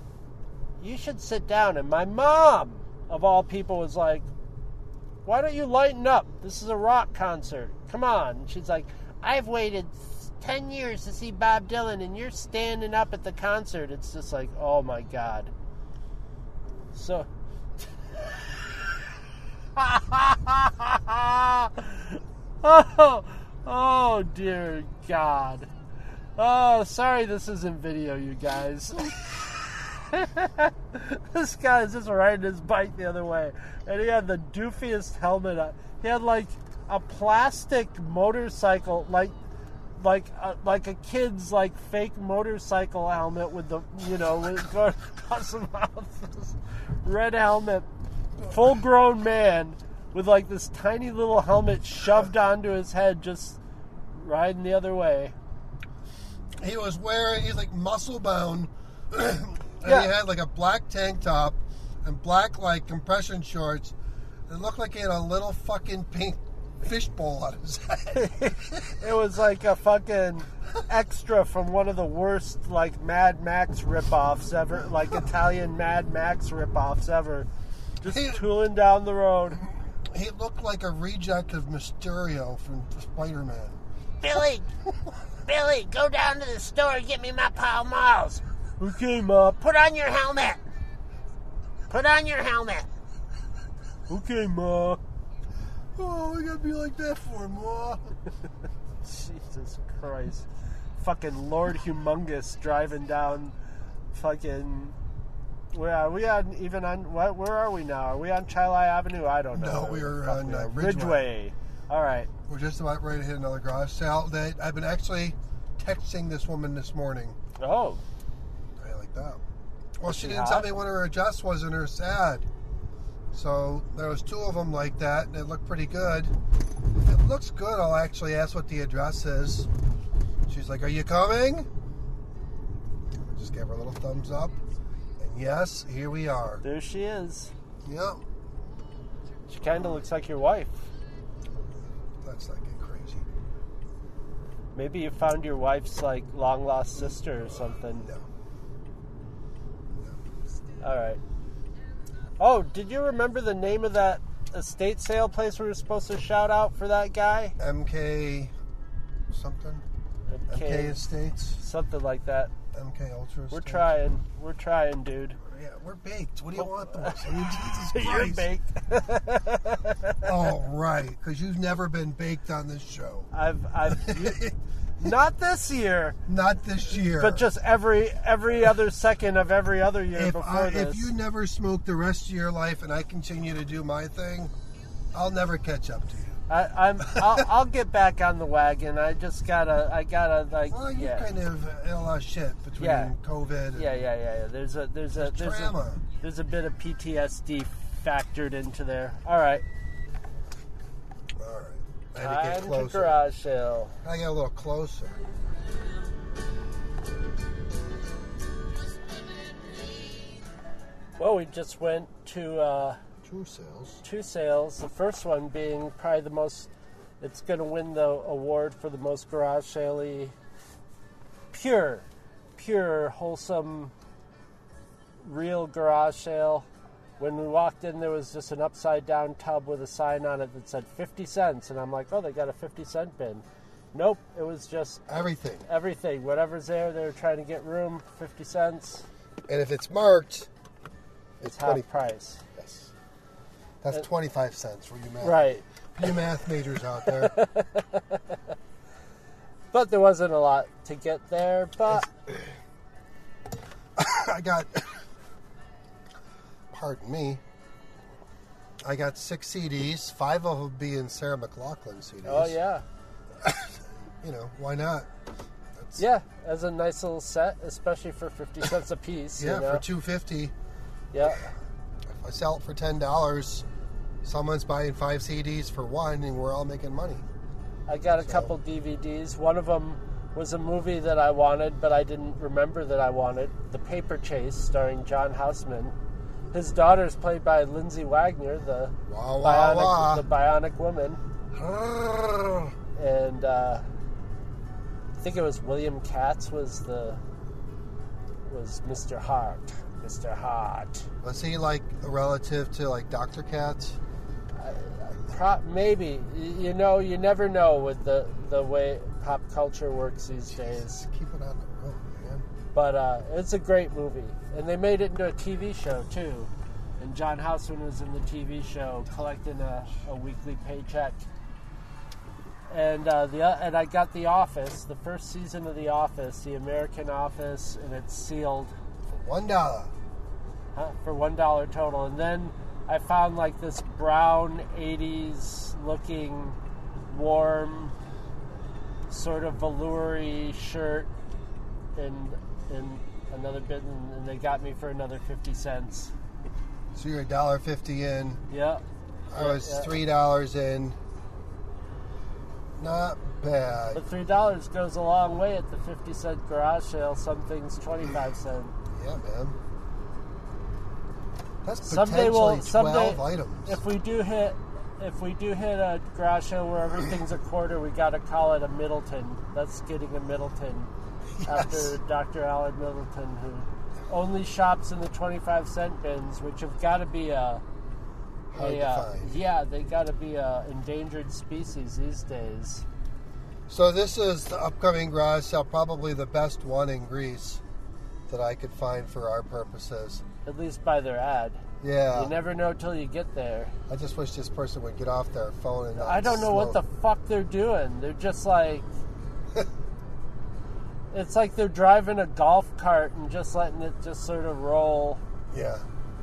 "You should sit down." And my mom, of all people, was like, why don't you lighten up? This is a rock concert. Come on. And she's like, I've waited ten years to see Bob Dylan, and you're standing up at the concert. It's just like, oh my God. So. oh, oh, dear God. Oh, sorry this isn't video, you guys. This guy is just riding his bike the other way, and he had the doofiest helmet on. He had like a plastic motorcycle, like like a, like a kid's like fake motorcycle helmet with the, you know, with going across the mouth. This red helmet, full grown man with like this tiny little helmet shoved onto his head, just riding the other way. He was wearing, he's like muscle bound. And Yeah. he had like a black tank top and black like compression shorts. It looked like he had a little fucking pink fishbowl on his head. It was like a fucking extra from one of the worst like Mad Max ripoffs ever, like Italian Mad Max ripoffs ever. Just He- tooling down the road. He looked like a reject of Mysterio from Spider-Man. Billy, Billy, go down to the store and get me my Pall Malls. Okay, Ma. Put on your helmet. Put on your helmet. Okay, Ma. Oh, we gotta be like that for him, Ma. Jesus Christ. Fucking Lord Humongous driving down fucking... Where are we on, even on, what, where are we now? Are we on Chilai Avenue? I don't know. No, we are Fuck on me. uh, Ridgeway. Ridgeway. All right. We're just about ready to hit another garage sale. That I've been actually texting this woman this morning. Oh. I like that. Well, she she didn't hot? tell me what her address was in her sad. So there was two of them like that, and it looked pretty good. If it looks good, I'll actually ask what the address is. She's like, "Are you coming?" I just gave her a little thumbs up. And yes, here we are. There she is. Yep. She kind of looks like your wife. Let's not get crazy. Maybe you found your wife's, like, long-lost sister or something. No. All right. Oh, did you remember the name of that estate sale place we were supposed to shout out for that guy? M K something? M K Estates? Something like that. M K Ultra Estates? We're trying. We're trying, dude. Yeah, we're baked. What do you want from us? I mean, Jesus You're Christ. baked. Oh, right. Because you've never been baked on this show. I've, I've, you, not this year, Not this year. but just every every other second of every other year if, before I, this. if you never smoke the rest of your life and I continue to do my thing, I'll never catch up to you. I, I'm, I'll, I'll get back on the wagon. I just gotta, I gotta, like, Well, you yeah. kind of in a lot of shit between Yeah. COVID and Yeah, yeah, yeah, yeah. There's a there's a there's a trauma. there's a bit of P T S D factored into there. All right, All right. I had to get time to closer. garage sale. I get a little closer. Well, we just went to uh, True sales. two sales. The first one being probably the most. It's going to win the award for the most garage sale-y, pure, pure, wholesome, real garage sale. When we walked in, there was just an upside-down tub with a sign on it that said fifty cents, and I'm like, oh, they got a fifty cent bin. Nope, it was just Everything. everything. Whatever's there, they were trying to get room, fifty cents. And if it's marked, it's It's half twenty. price. Yes. That's And- twenty-five cents for you math. Right. You math majors out there. But there wasn't a lot to get there, but I got, pardon me, I got six C Ds, five of them being Sarah McLachlan C Ds. oh yeah. You know, why not? That's, Yeah, as a nice little set, especially for fifty cents a piece. Yeah, you know? for two fifty. Yeah, If I sell it for ten dollars, someone's buying five C Ds for one, and we're all making money. I got a So- couple D V Ds. One of them was a movie that I wanted, but I didn't remember that I wanted. The Paper Chase, starring John Houseman. His daughter is played by Lindsay Wagner, the Wah, wah, bionic, wah. the bionic woman, and uh, I think it was William Katz was the was Mister Hart. Mister Hart. Was he like a relative to like Doctor Katz? Pro- maybe. Y- You know, you never know with the, the way pop culture works these days. Keep it on the road, man. But uh, it's a great movie. And they made it into a T V show, too. And John Houseman was in the T V show collecting a, a weekly paycheck. And uh, the uh, and I got The Office, the first season of The Office, the American Office, and it's sealed For one dollar. huh, for one dollar total. And then I found like this brown eighties looking warm sort of velour-y shirt in in another bit, and they got me for another fifty cents. So you're a dollar fifty in. Yeah. I was Yeah. three dollars in. Not bad. But three dollars goes a long way at the fifty cent garage sale. Some things twenty-five cents. Yeah, man. That's Someday potentially we'll someday twelve items. if we do hit if we do hit a garage sale where everything's a quarter, we got to call it a Middleton. That's getting a Middleton Yes. after Doctor Alan Middleton, who only shops in the twenty-five cent bins, which have got to be a, Hard a to uh, find. yeah, they got to be a endangered species these days. So this is the upcoming garage sale, probably the best one in Greece that I could find for our purposes. At least by their ad. Yeah. You never know till you get there. I just wish this person would get off their phone and not I don't know what the smoke. fuck they're doing. They're just like It's like they're driving a golf cart and just letting it just sort of roll. Yeah.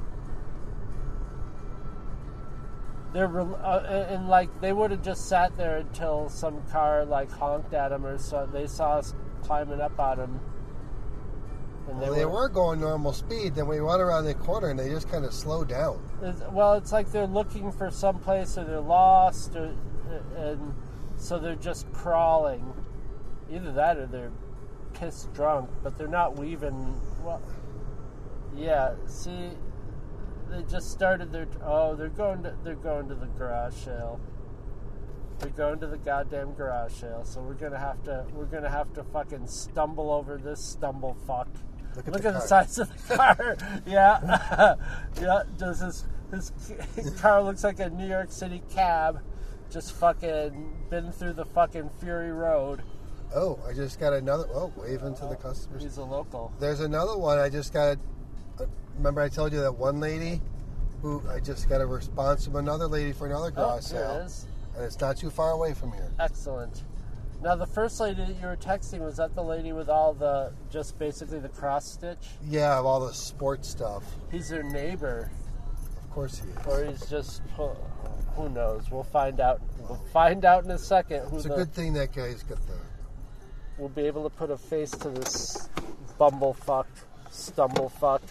They're re- uh, and like they would have just sat there until some car like honked at them or so. They saw us climbing up on them. And Well, they were going normal speed. Then we went around the corner and they just kind of slowed down. It's- Well, it's like they're looking for some place or they're lost, or, and so they're just crawling. Either that or they're pissed drunk, but they're not weaving. Well, yeah. See, they just started their. Oh, they're going to. They're going to the garage sale. They're going to the goddamn garage sale. So we're gonna have to. We're gonna have to fucking stumble over this stumble fuck. Look at Look the at the car. size of the car. Yeah. Yeah. Does his his car looks like a New York City cab, just fucking been through the fucking Fury Road. Oh, I just got another. Oh, waving to the customers. He's a local. There's another one. I just got. uh, Remember, I told you that one lady who I just got a response from another lady for another Oh, garage here sale, it is. and it's not too far away from here. Excellent. Now, the first lady that you were texting, was that the lady with all the, just basically the cross stitch? Yeah, of all the sports stuff. He's her neighbor, Of course he is. or he's just, who knows? We'll find out. We'll find out in a second who It's a the, good thing that guy's got the. we'll be able to put a face to this bumblefuck, stumblefuck.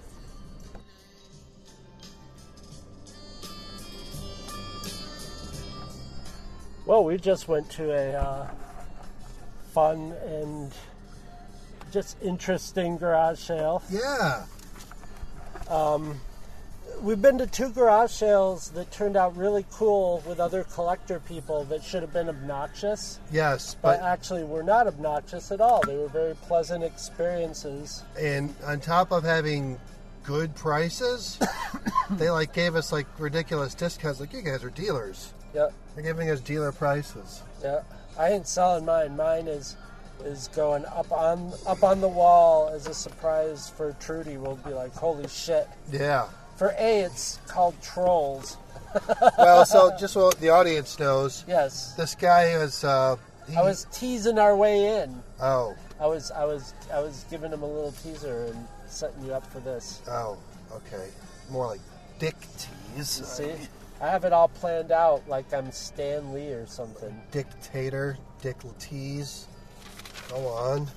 Well, we just went to a uh, fun and just interesting garage sale. Yeah. We've been to two garage sales that turned out really cool with other collector people that should have been obnoxious, Yes, but but actually were not obnoxious at all. They were very pleasant experiences. and on top of having good prices, they like gave us like ridiculous discounts. Like, you guys are dealers. Yeah, They're giving us dealer prices. yeah. I ain't selling mine. Mine is is going up on up on the wall as a surprise for Trudy. We'll be like, holy shit. Yeah. For A, it's called Trolls. Well, so just so the audience knows, Yes. this guy was. Uh, he, I was teasing our way in. Oh, I was I was I was giving him a little teaser and setting you up for this. oh, okay. More like dick tease. You see? I have it all planned out like I'm Stan Lee or something. Dictator, dick tease. Go on.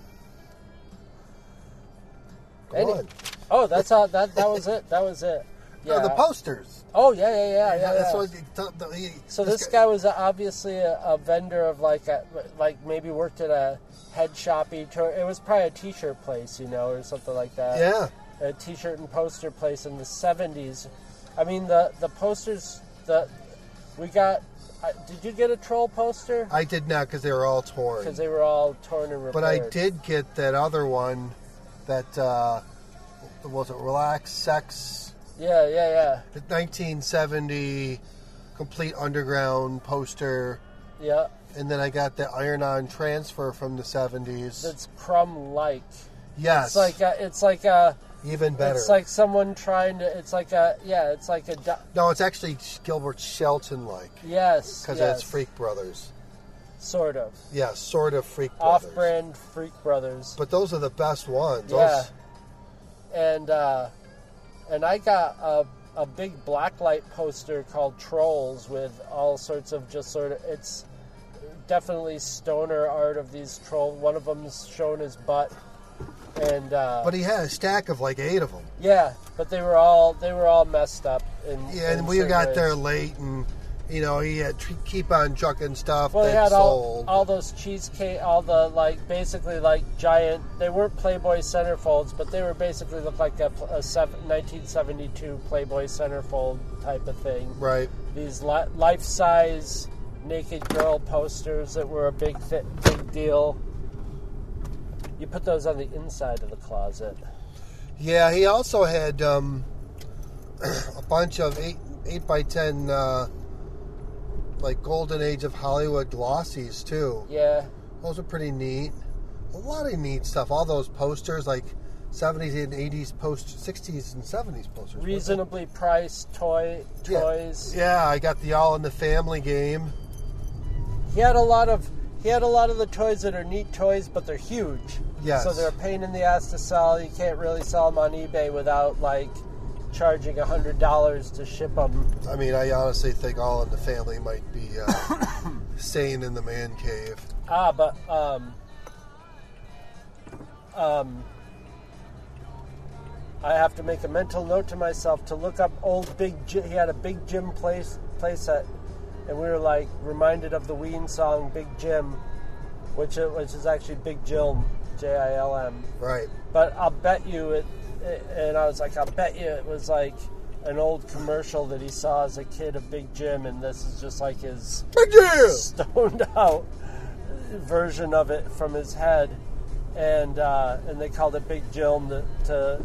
Go Any- on. Oh, that's all. That that was it. That was it. Yeah. No, the posters. Oh yeah, yeah, yeah, yeah. That's yeah. what. The, the, he, So this guy was obviously a, a vendor of like a, like maybe worked at a head shoppy. It was probably a t-shirt place, you know, or something like that. Yeah. A t-shirt and poster place in the seventies. I mean, the the posters. The we got. Uh, did you get a Troll poster? I did not because they were all torn. Because they were all torn and repaired. But I did get that other one. That uh, was it. Relax Sex. Yeah, yeah, yeah, The nineteen seventy complete underground poster. yeah. And then I got the iron-on transfer from the seventies. That's crumb-like. Yes. It's like a, it's like a. Even better. It's like someone trying to. It's like a. Yeah. It's like a. do- No, it's actually Gilbert Shelton-like. Yes. Because yes, it's Freak Brothers. Sort of. Yeah, sort of Freak Brothers. Off-brand Freak Brothers. But those are the best ones. Yeah. Those, And uh, and I got a a big blacklight poster called Trolls with all sorts of just sort of. It's definitely stoner art of these trolls. One of them's showing his butt. And uh, but he had a stack of like eight of them. yeah, but they were all they were all messed up. In, Yeah, in and we certain got ways. there late, and you know he had to keep on chucking stuff Well, they that had all, sold. all those cheesecake, all the like basically like giant. They weren't Playboy centerfolds, but they were basically looked like a, a seven, nineteen seventy-two Playboy centerfold type of thing. Right. These li- life-size naked girl posters that were a big th- big deal. You put those on the inside of the closet. Yeah, he also had um, a bunch of eight eight by ten uh, like golden age of Hollywood glossies too. Yeah, Those are pretty neat. A lot of neat stuff. All those posters, like seventies and eighties posters, sixties and seventies posters. weren't they? reasonably priced toy Yeah. toys. Yeah, I got the All in the Family game. He had a lot of he had a lot of the toys that are neat toys, but they're huge. Yes. So they're a pain in the ass to sell. You can't really sell them on eBay without, like, charging one hundred dollars to ship them. I mean, I honestly think all in the family might be uh, staying in the man cave. Ah, but, um... Um... I have to make a mental note to myself to look up old Big Jim. He had a Big Jim place playset, and we were like reminded of the Ween song Big Jim, which which is actually Big Jilm, J I L M. Right. But I'll bet you it, it, and I was like, I'll bet you it was like an old commercial that he saw as a kid of Big Jim, and this is just like his Big Jim! stoned out version of it from his head, and uh, and they called it Big Jilm to. to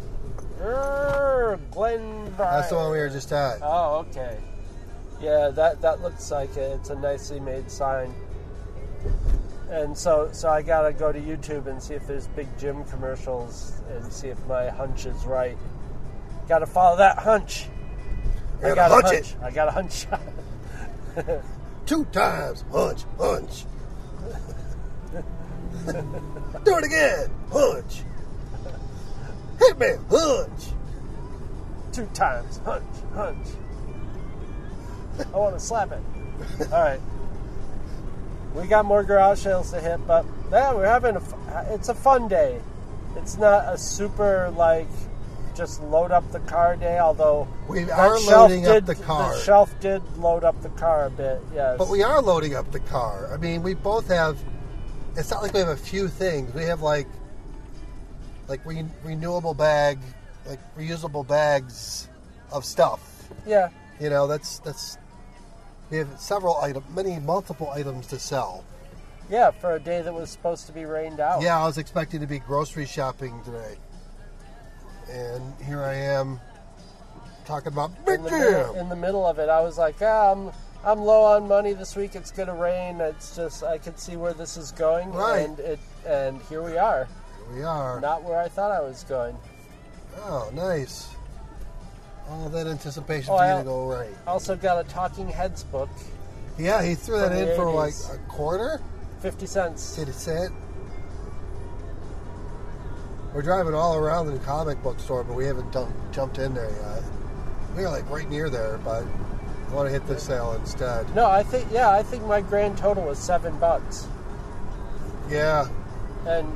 Glen. That's the one we were just at. Oh, okay. Yeah, that that looks like it. It's a nicely made sign. And so, so I gotta go to YouTube and see if there's Big Jim commercials and see if my hunch is right. Gotta follow that hunch. You I gotta got a hunch hunch. it. I got a hunch. Two times, hunch, hunch. Do it again, hunch. Hit me, hunch. Two times, hunch, hunch. I want to slap it. All right. We got more garage sales to hit, but yeah, we're having a. It's a fun day. It's not a super like just load up the car day, although we that are shelf loading did, up the car. The shelf did load up the car a bit, yes. But we are loading up the car. I mean, we both have. It's not like we have a few things. We have like, like re- renewable bag, like reusable bags of stuff. Yeah. You know, that's that's. We have several items, many multiple items to sell. Yeah, for a day that was supposed to be rained out. Yeah, I was expecting to be grocery shopping today, and here I am talking about Big in the, Jim. middle, in the middle of it, I was like, ah, I'm I'm low on money this week. It's gonna rain. It's just I could see where this is going, Right. and it and here we are. Here we are. Not where I thought I was going. Oh, nice. All that anticipation Oh, for you I- to go right. Also got a Talking Heads book, Yeah, he threw that From the in for like eighties. a quarter. fifty cents. Did it say it? We're driving all around the comic book store, but we haven't done, jumped in there yet. We are like right near there, but I want to hit this sale instead. No, I think yeah, I think my grand total was seven bucks, Yeah, and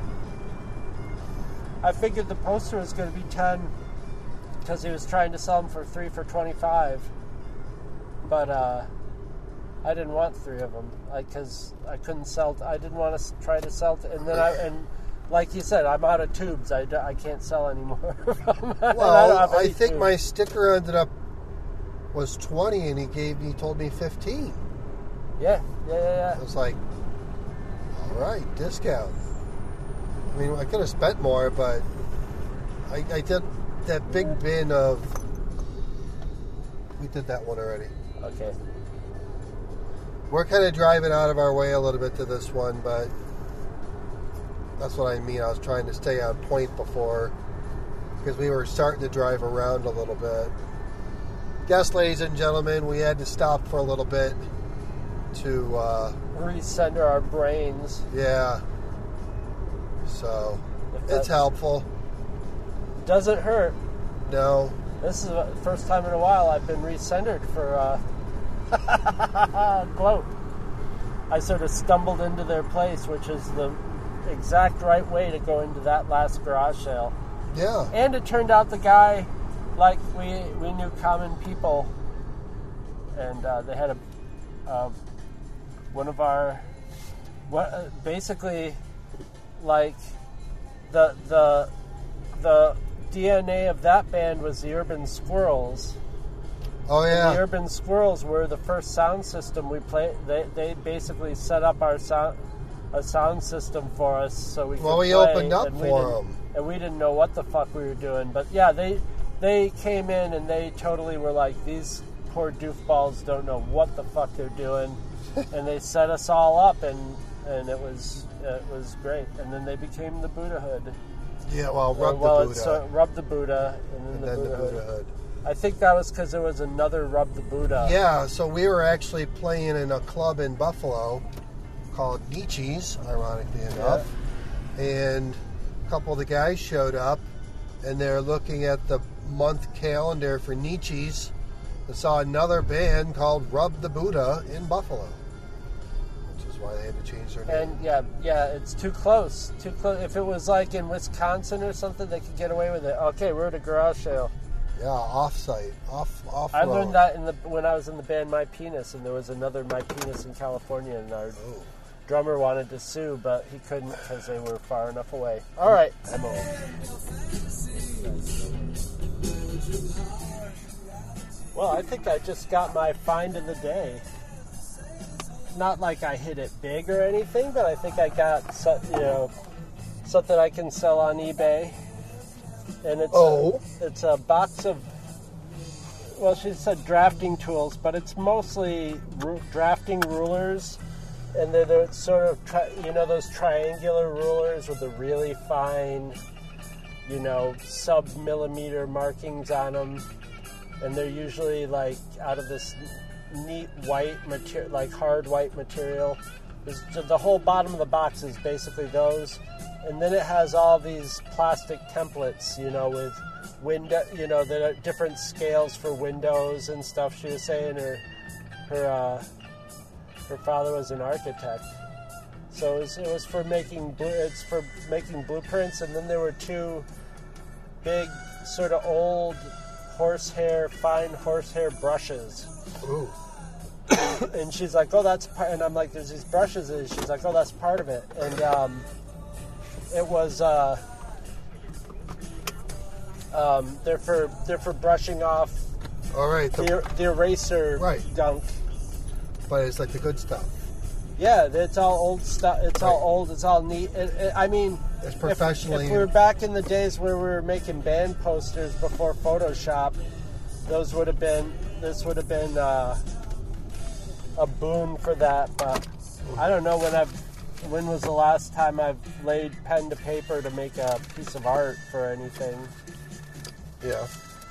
I figured the poster was going to be ten because he was trying to sell them for three for twenty-five. But uh, I didn't want three of them because I, I couldn't sell. I didn't want to try to sell. T- and then I and like you said, I'm out of tubes. I, d- I can't sell anymore. well, I, I, I think my sticker ended up was twenty, and he gave he told me fifteen. yeah yeah yeah. I was like, all right, discount. I mean, I could have spent more, but I, I did that big bin of. We did that one already. yeah. Okay. We're kind of driving out of our way a little bit to this one, but that's what I mean. I was trying to stay on point before because we were starting to drive around a little bit. Yes, ladies and gentlemen, we had to stop for a little bit to, uh, Recenter our brains. yeah. So If it's that's- helpful. Doesn't hurt. No, This is the first time in a while I've been recentered for uh, Gloat. I sort of stumbled into their place, which is the exact right way to go into that last garage sale. yeah. And it turned out the guy, like, we we knew common people, and uh, they had a uh, one of our what uh, basically like the the the D N A of that band was the Urban Squirrels. Oh And the yeah. Urban Squirrels were the first sound system we played. They they basically set up our sound a sound system for us so we could Well, we play, opened up and we for didn't- 'em. and we didn't know what the fuck we were doing. But yeah, they they came in and they totally were like, these poor doofballs don't know what the fuck they're doing, and they set us all up, and and it was it was great. And then they became the Buddha Hood. Yeah. Well, Or, rub well, the Buddha, it's uh, rub the Buddha, and then and the then Buddha, the Hood. Buddha hood. I think that was because there was another Rub the Buddha. Yeah, so we were actually playing in a club in Buffalo, called Nietzsche's, ironically enough. Yeah. And a couple of the guys showed up, and they're looking at the month calendar for Nietzsche's and saw another band called Rub the Buddha in Buffalo, which is why they had to change their name. And yeah, yeah, it's too close. Too close. If it was like in Wisconsin or something, they could get away with it. Okay, we're at a garage sale. Yeah, off-site, off, off. I learned that in the when I was in the band My Penis, and there was another My Penis in California, and our Oh. drummer wanted to sue, but he couldn't because they were far enough away. All right, I'm old. Well, I think I just got my find of the day. Not like I hit it big or anything, but I think I got so- you know something I can sell on eBay. And it's Oh. a, it's a box of, well, she said drafting tools, but it's mostly ru- drafting rulers, and they're, they're sort of tri- you know those triangular rulers with the really fine, you know, sub millimeter markings on them, and they're usually like out of this neat white material, like hard white material. There's, the whole bottom of the box is basically those. And then it has all these plastic templates, you know, with window, you know, there are different scales for windows and stuff. She was saying her her uh, her father was an architect, so it was, it was for making blue, it's for making blueprints. And then there were two big, sort of old horsehair, fine horsehair brushes. Ooh. And she's like, "Oh, that's part." And I'm like, "There's these brushes," and she's like, "Oh, that's part of it." And um, it was uh, um, they're for they're for brushing off All right, the, the, the eraser Right. gunk. but it's like the good stuff. Yeah, it's all old stuff. It's all Right. old. It's all neat. It, it, I mean, It's if- professionally- If, we were back in the days where we were making band posters before Photoshop, those would have been. This would have been uh, a boon for that. But I don't know when I've. When was the last time I've laid pen to paper to make a piece of art for anything? Yeah.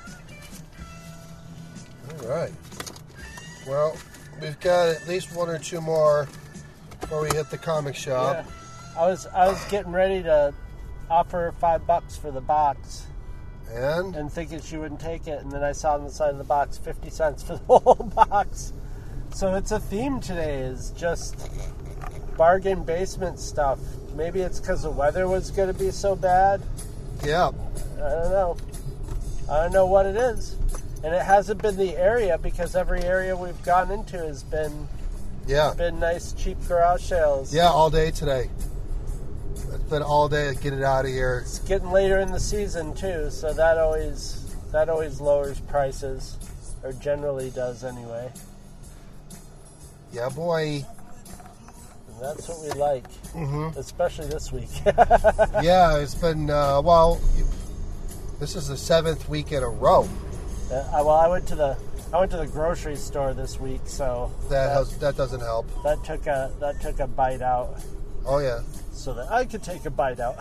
All right. Well, we've got at least one or two more before we hit the comic shop. Yeah. I was I was getting ready to offer her five bucks for the box. And And thinking she wouldn't take it, and then I saw on the side of the box fifty cents for the whole box. So it's a theme today, is just bargain basement stuff. Maybe it's because the weather was going to be so bad. yeah, I don't know. I don't know what it is. And it hasn't been the area, because every area we've gone into has been yeah, been nice, cheap garage sales. yeah, all day today. It's been all day to get it out of here. It's getting later in the season too, so that always that always lowers prices, or generally does anyway. Yeah, boy. And that's what we like, Mm-hmm. especially this week. Yeah, it's been, uh, well, this is the seventh week in a row. Uh, I- well, I went to the I went to the grocery store this week, so That that, has, that doesn't help. that took a that took a bite out, Oh, yeah. so that I could take a bite out.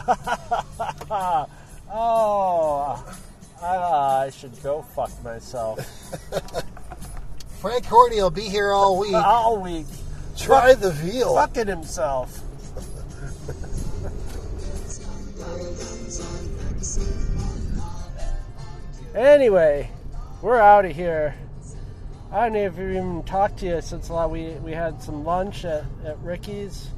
Oh, I, I should go fuck myself Frank Horney will be here all week. all week, Try the veal. fucking himself. Anyway, we're out of here. I don't know if we've even talked to you since a lot. We we had some lunch at, at Ricky's.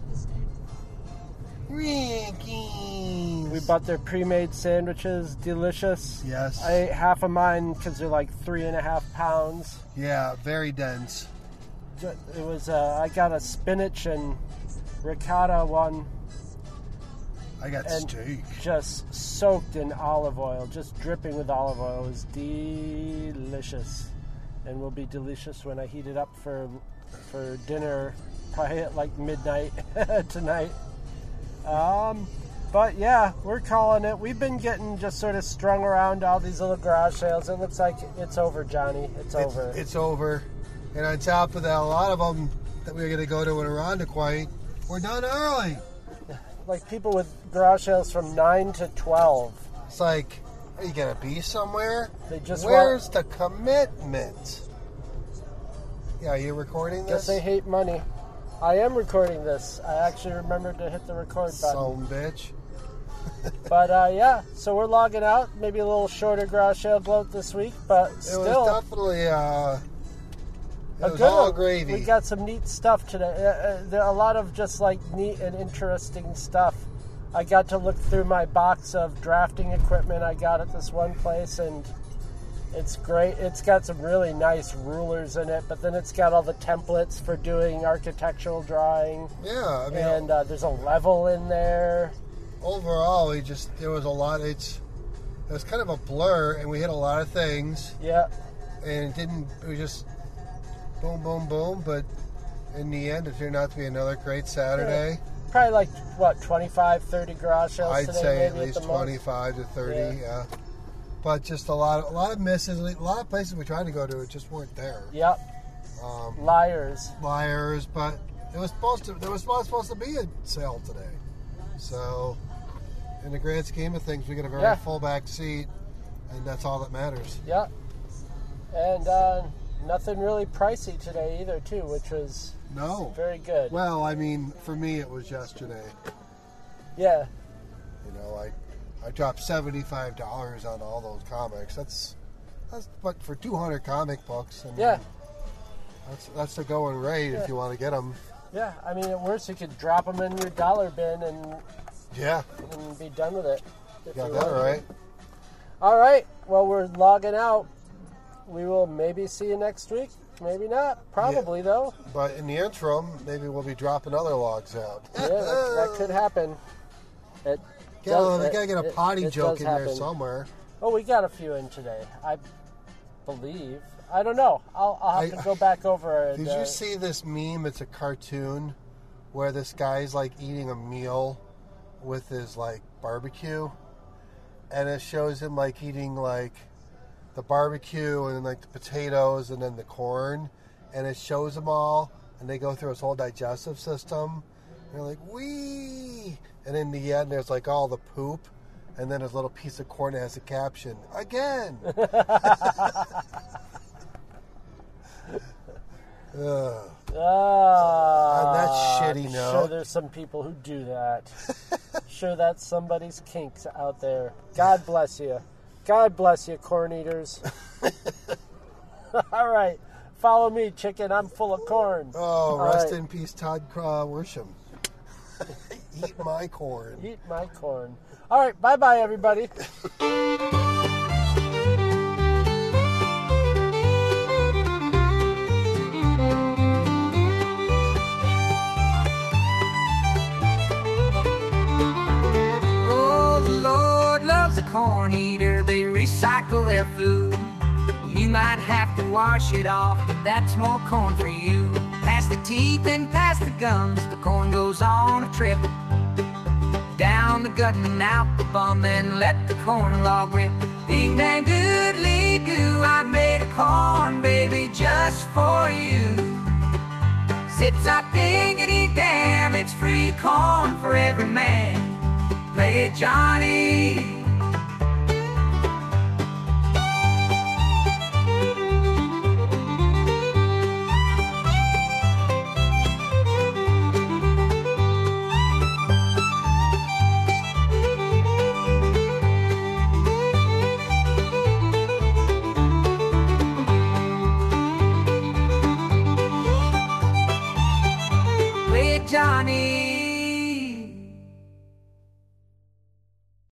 Ricky's. We bought their pre-made sandwiches, delicious. Yes. I ate half of mine because they're like three and a half pounds. Yeah, very dense. It was. Uh, I got a spinach and ricotta one, I got and steak. just soaked in olive oil, just dripping with olive oil. It was delicious, and will be delicious when I heat it up for for dinner, probably at like midnight tonight. Um, but yeah, we're calling it. We've been getting just sort of strung around all these little garage sales. It looks like it's over, Johnny. It's, It's, over. it's over. And on top of that, a lot of them that we were going to go to in Irondequoit were done early. Like people with garage sales from nine to twelve. It's like, are you going to be somewhere? They just Where's the commitment? Yeah, are you recording Guess this? they hate money. I am recording this. I actually remembered to hit the record button. Some bitch. But uh, yeah, so we're logging out. Maybe a little shorter garage sale gloat this week, but It still was definitely, uh, it a was good all one. gravy. We got some neat stuff today. Uh, uh, there are a lot of just like neat and interesting stuff. I got to look through my box of drafting equipment I got at this one place, and it's great. It's got some really nice rulers in it, but then it's got all the templates for doing architectural drawing. Yeah, I mean, And uh, there's a level in there. overall, we just, there was a lot, it's, it was kind of a blur, and we hit a lot of things, Yeah. and it didn't, it was just boom, boom, boom, but in the end, it turned out to be another great Saturday. Probably like, what, twenty-five, thirty garage sales I'd today, say maybe at at least the most? twenty-five to thirty, Yeah. yeah. But just a lot, a lot of misses, a lot of places we tried to go to, it just weren't there. Yep. Um, Liars. liars, but it was supposed to, there was supposed to be a sale today. So, in the grand scheme of things, we get a very Yeah. full back seat, and that's all that matters. Yep. And uh, nothing really pricey today either, too, which was No. very good. Well, I mean, for me, it was yesterday. Yeah. You know, I I dropped seventy-five dollars on all those comics. That's that's but for two hundred comic books. I mean, Yeah. That's that's the going rate Yeah. if you want to get them. Yeah. I mean, at worst, you could drop them in your dollar bin and, Yeah, and be done with it. if got you that wanted. right. All right. Well, we're logging out. We will maybe see you next week. Maybe not. Probably, though. But in the interim, maybe we'll be dropping other logs out. Yeah, that, that could happen. It Yeah, well, does- we gotta get a it- potty it joke does in there happen. somewhere. Oh, we got a few in today. I believe. I don't know. I'll, I'll have I- to go back over it. Did uh, you see this meme? It's a cartoon where this guy's like eating a meal with his like barbecue, and it shows him like eating like the barbecue and then like the potatoes and then the corn, and it shows them all, and they go through his whole digestive system. And they're like, wee! And in the end, there's like all the poop, and then there's a little piece of corn that has a caption, again! Ugh. Ah, On that shitty I'm note. Sure, there's some people who do that. Sure, that's somebody's kinks out there. God bless you. God bless you, corn eaters. All right, follow me, chicken. I'm full of corn. Oh, All rest right. in peace, Todd uh, Worsham. Eat my corn. Eat my corn. All right, bye bye, everybody. Oh, the Lord loves a corn eater. They recycle their food. You might have to wash it off, but that's more corn for you. Past the teeth and past the gums, the corn goes on a trip. Down the gut and out the bum, and let the corn log rip. Ding dang doodly doo, I made a corn baby just for you. Zip zop dingity damn, it's free corn for every man. Play it, Johnny.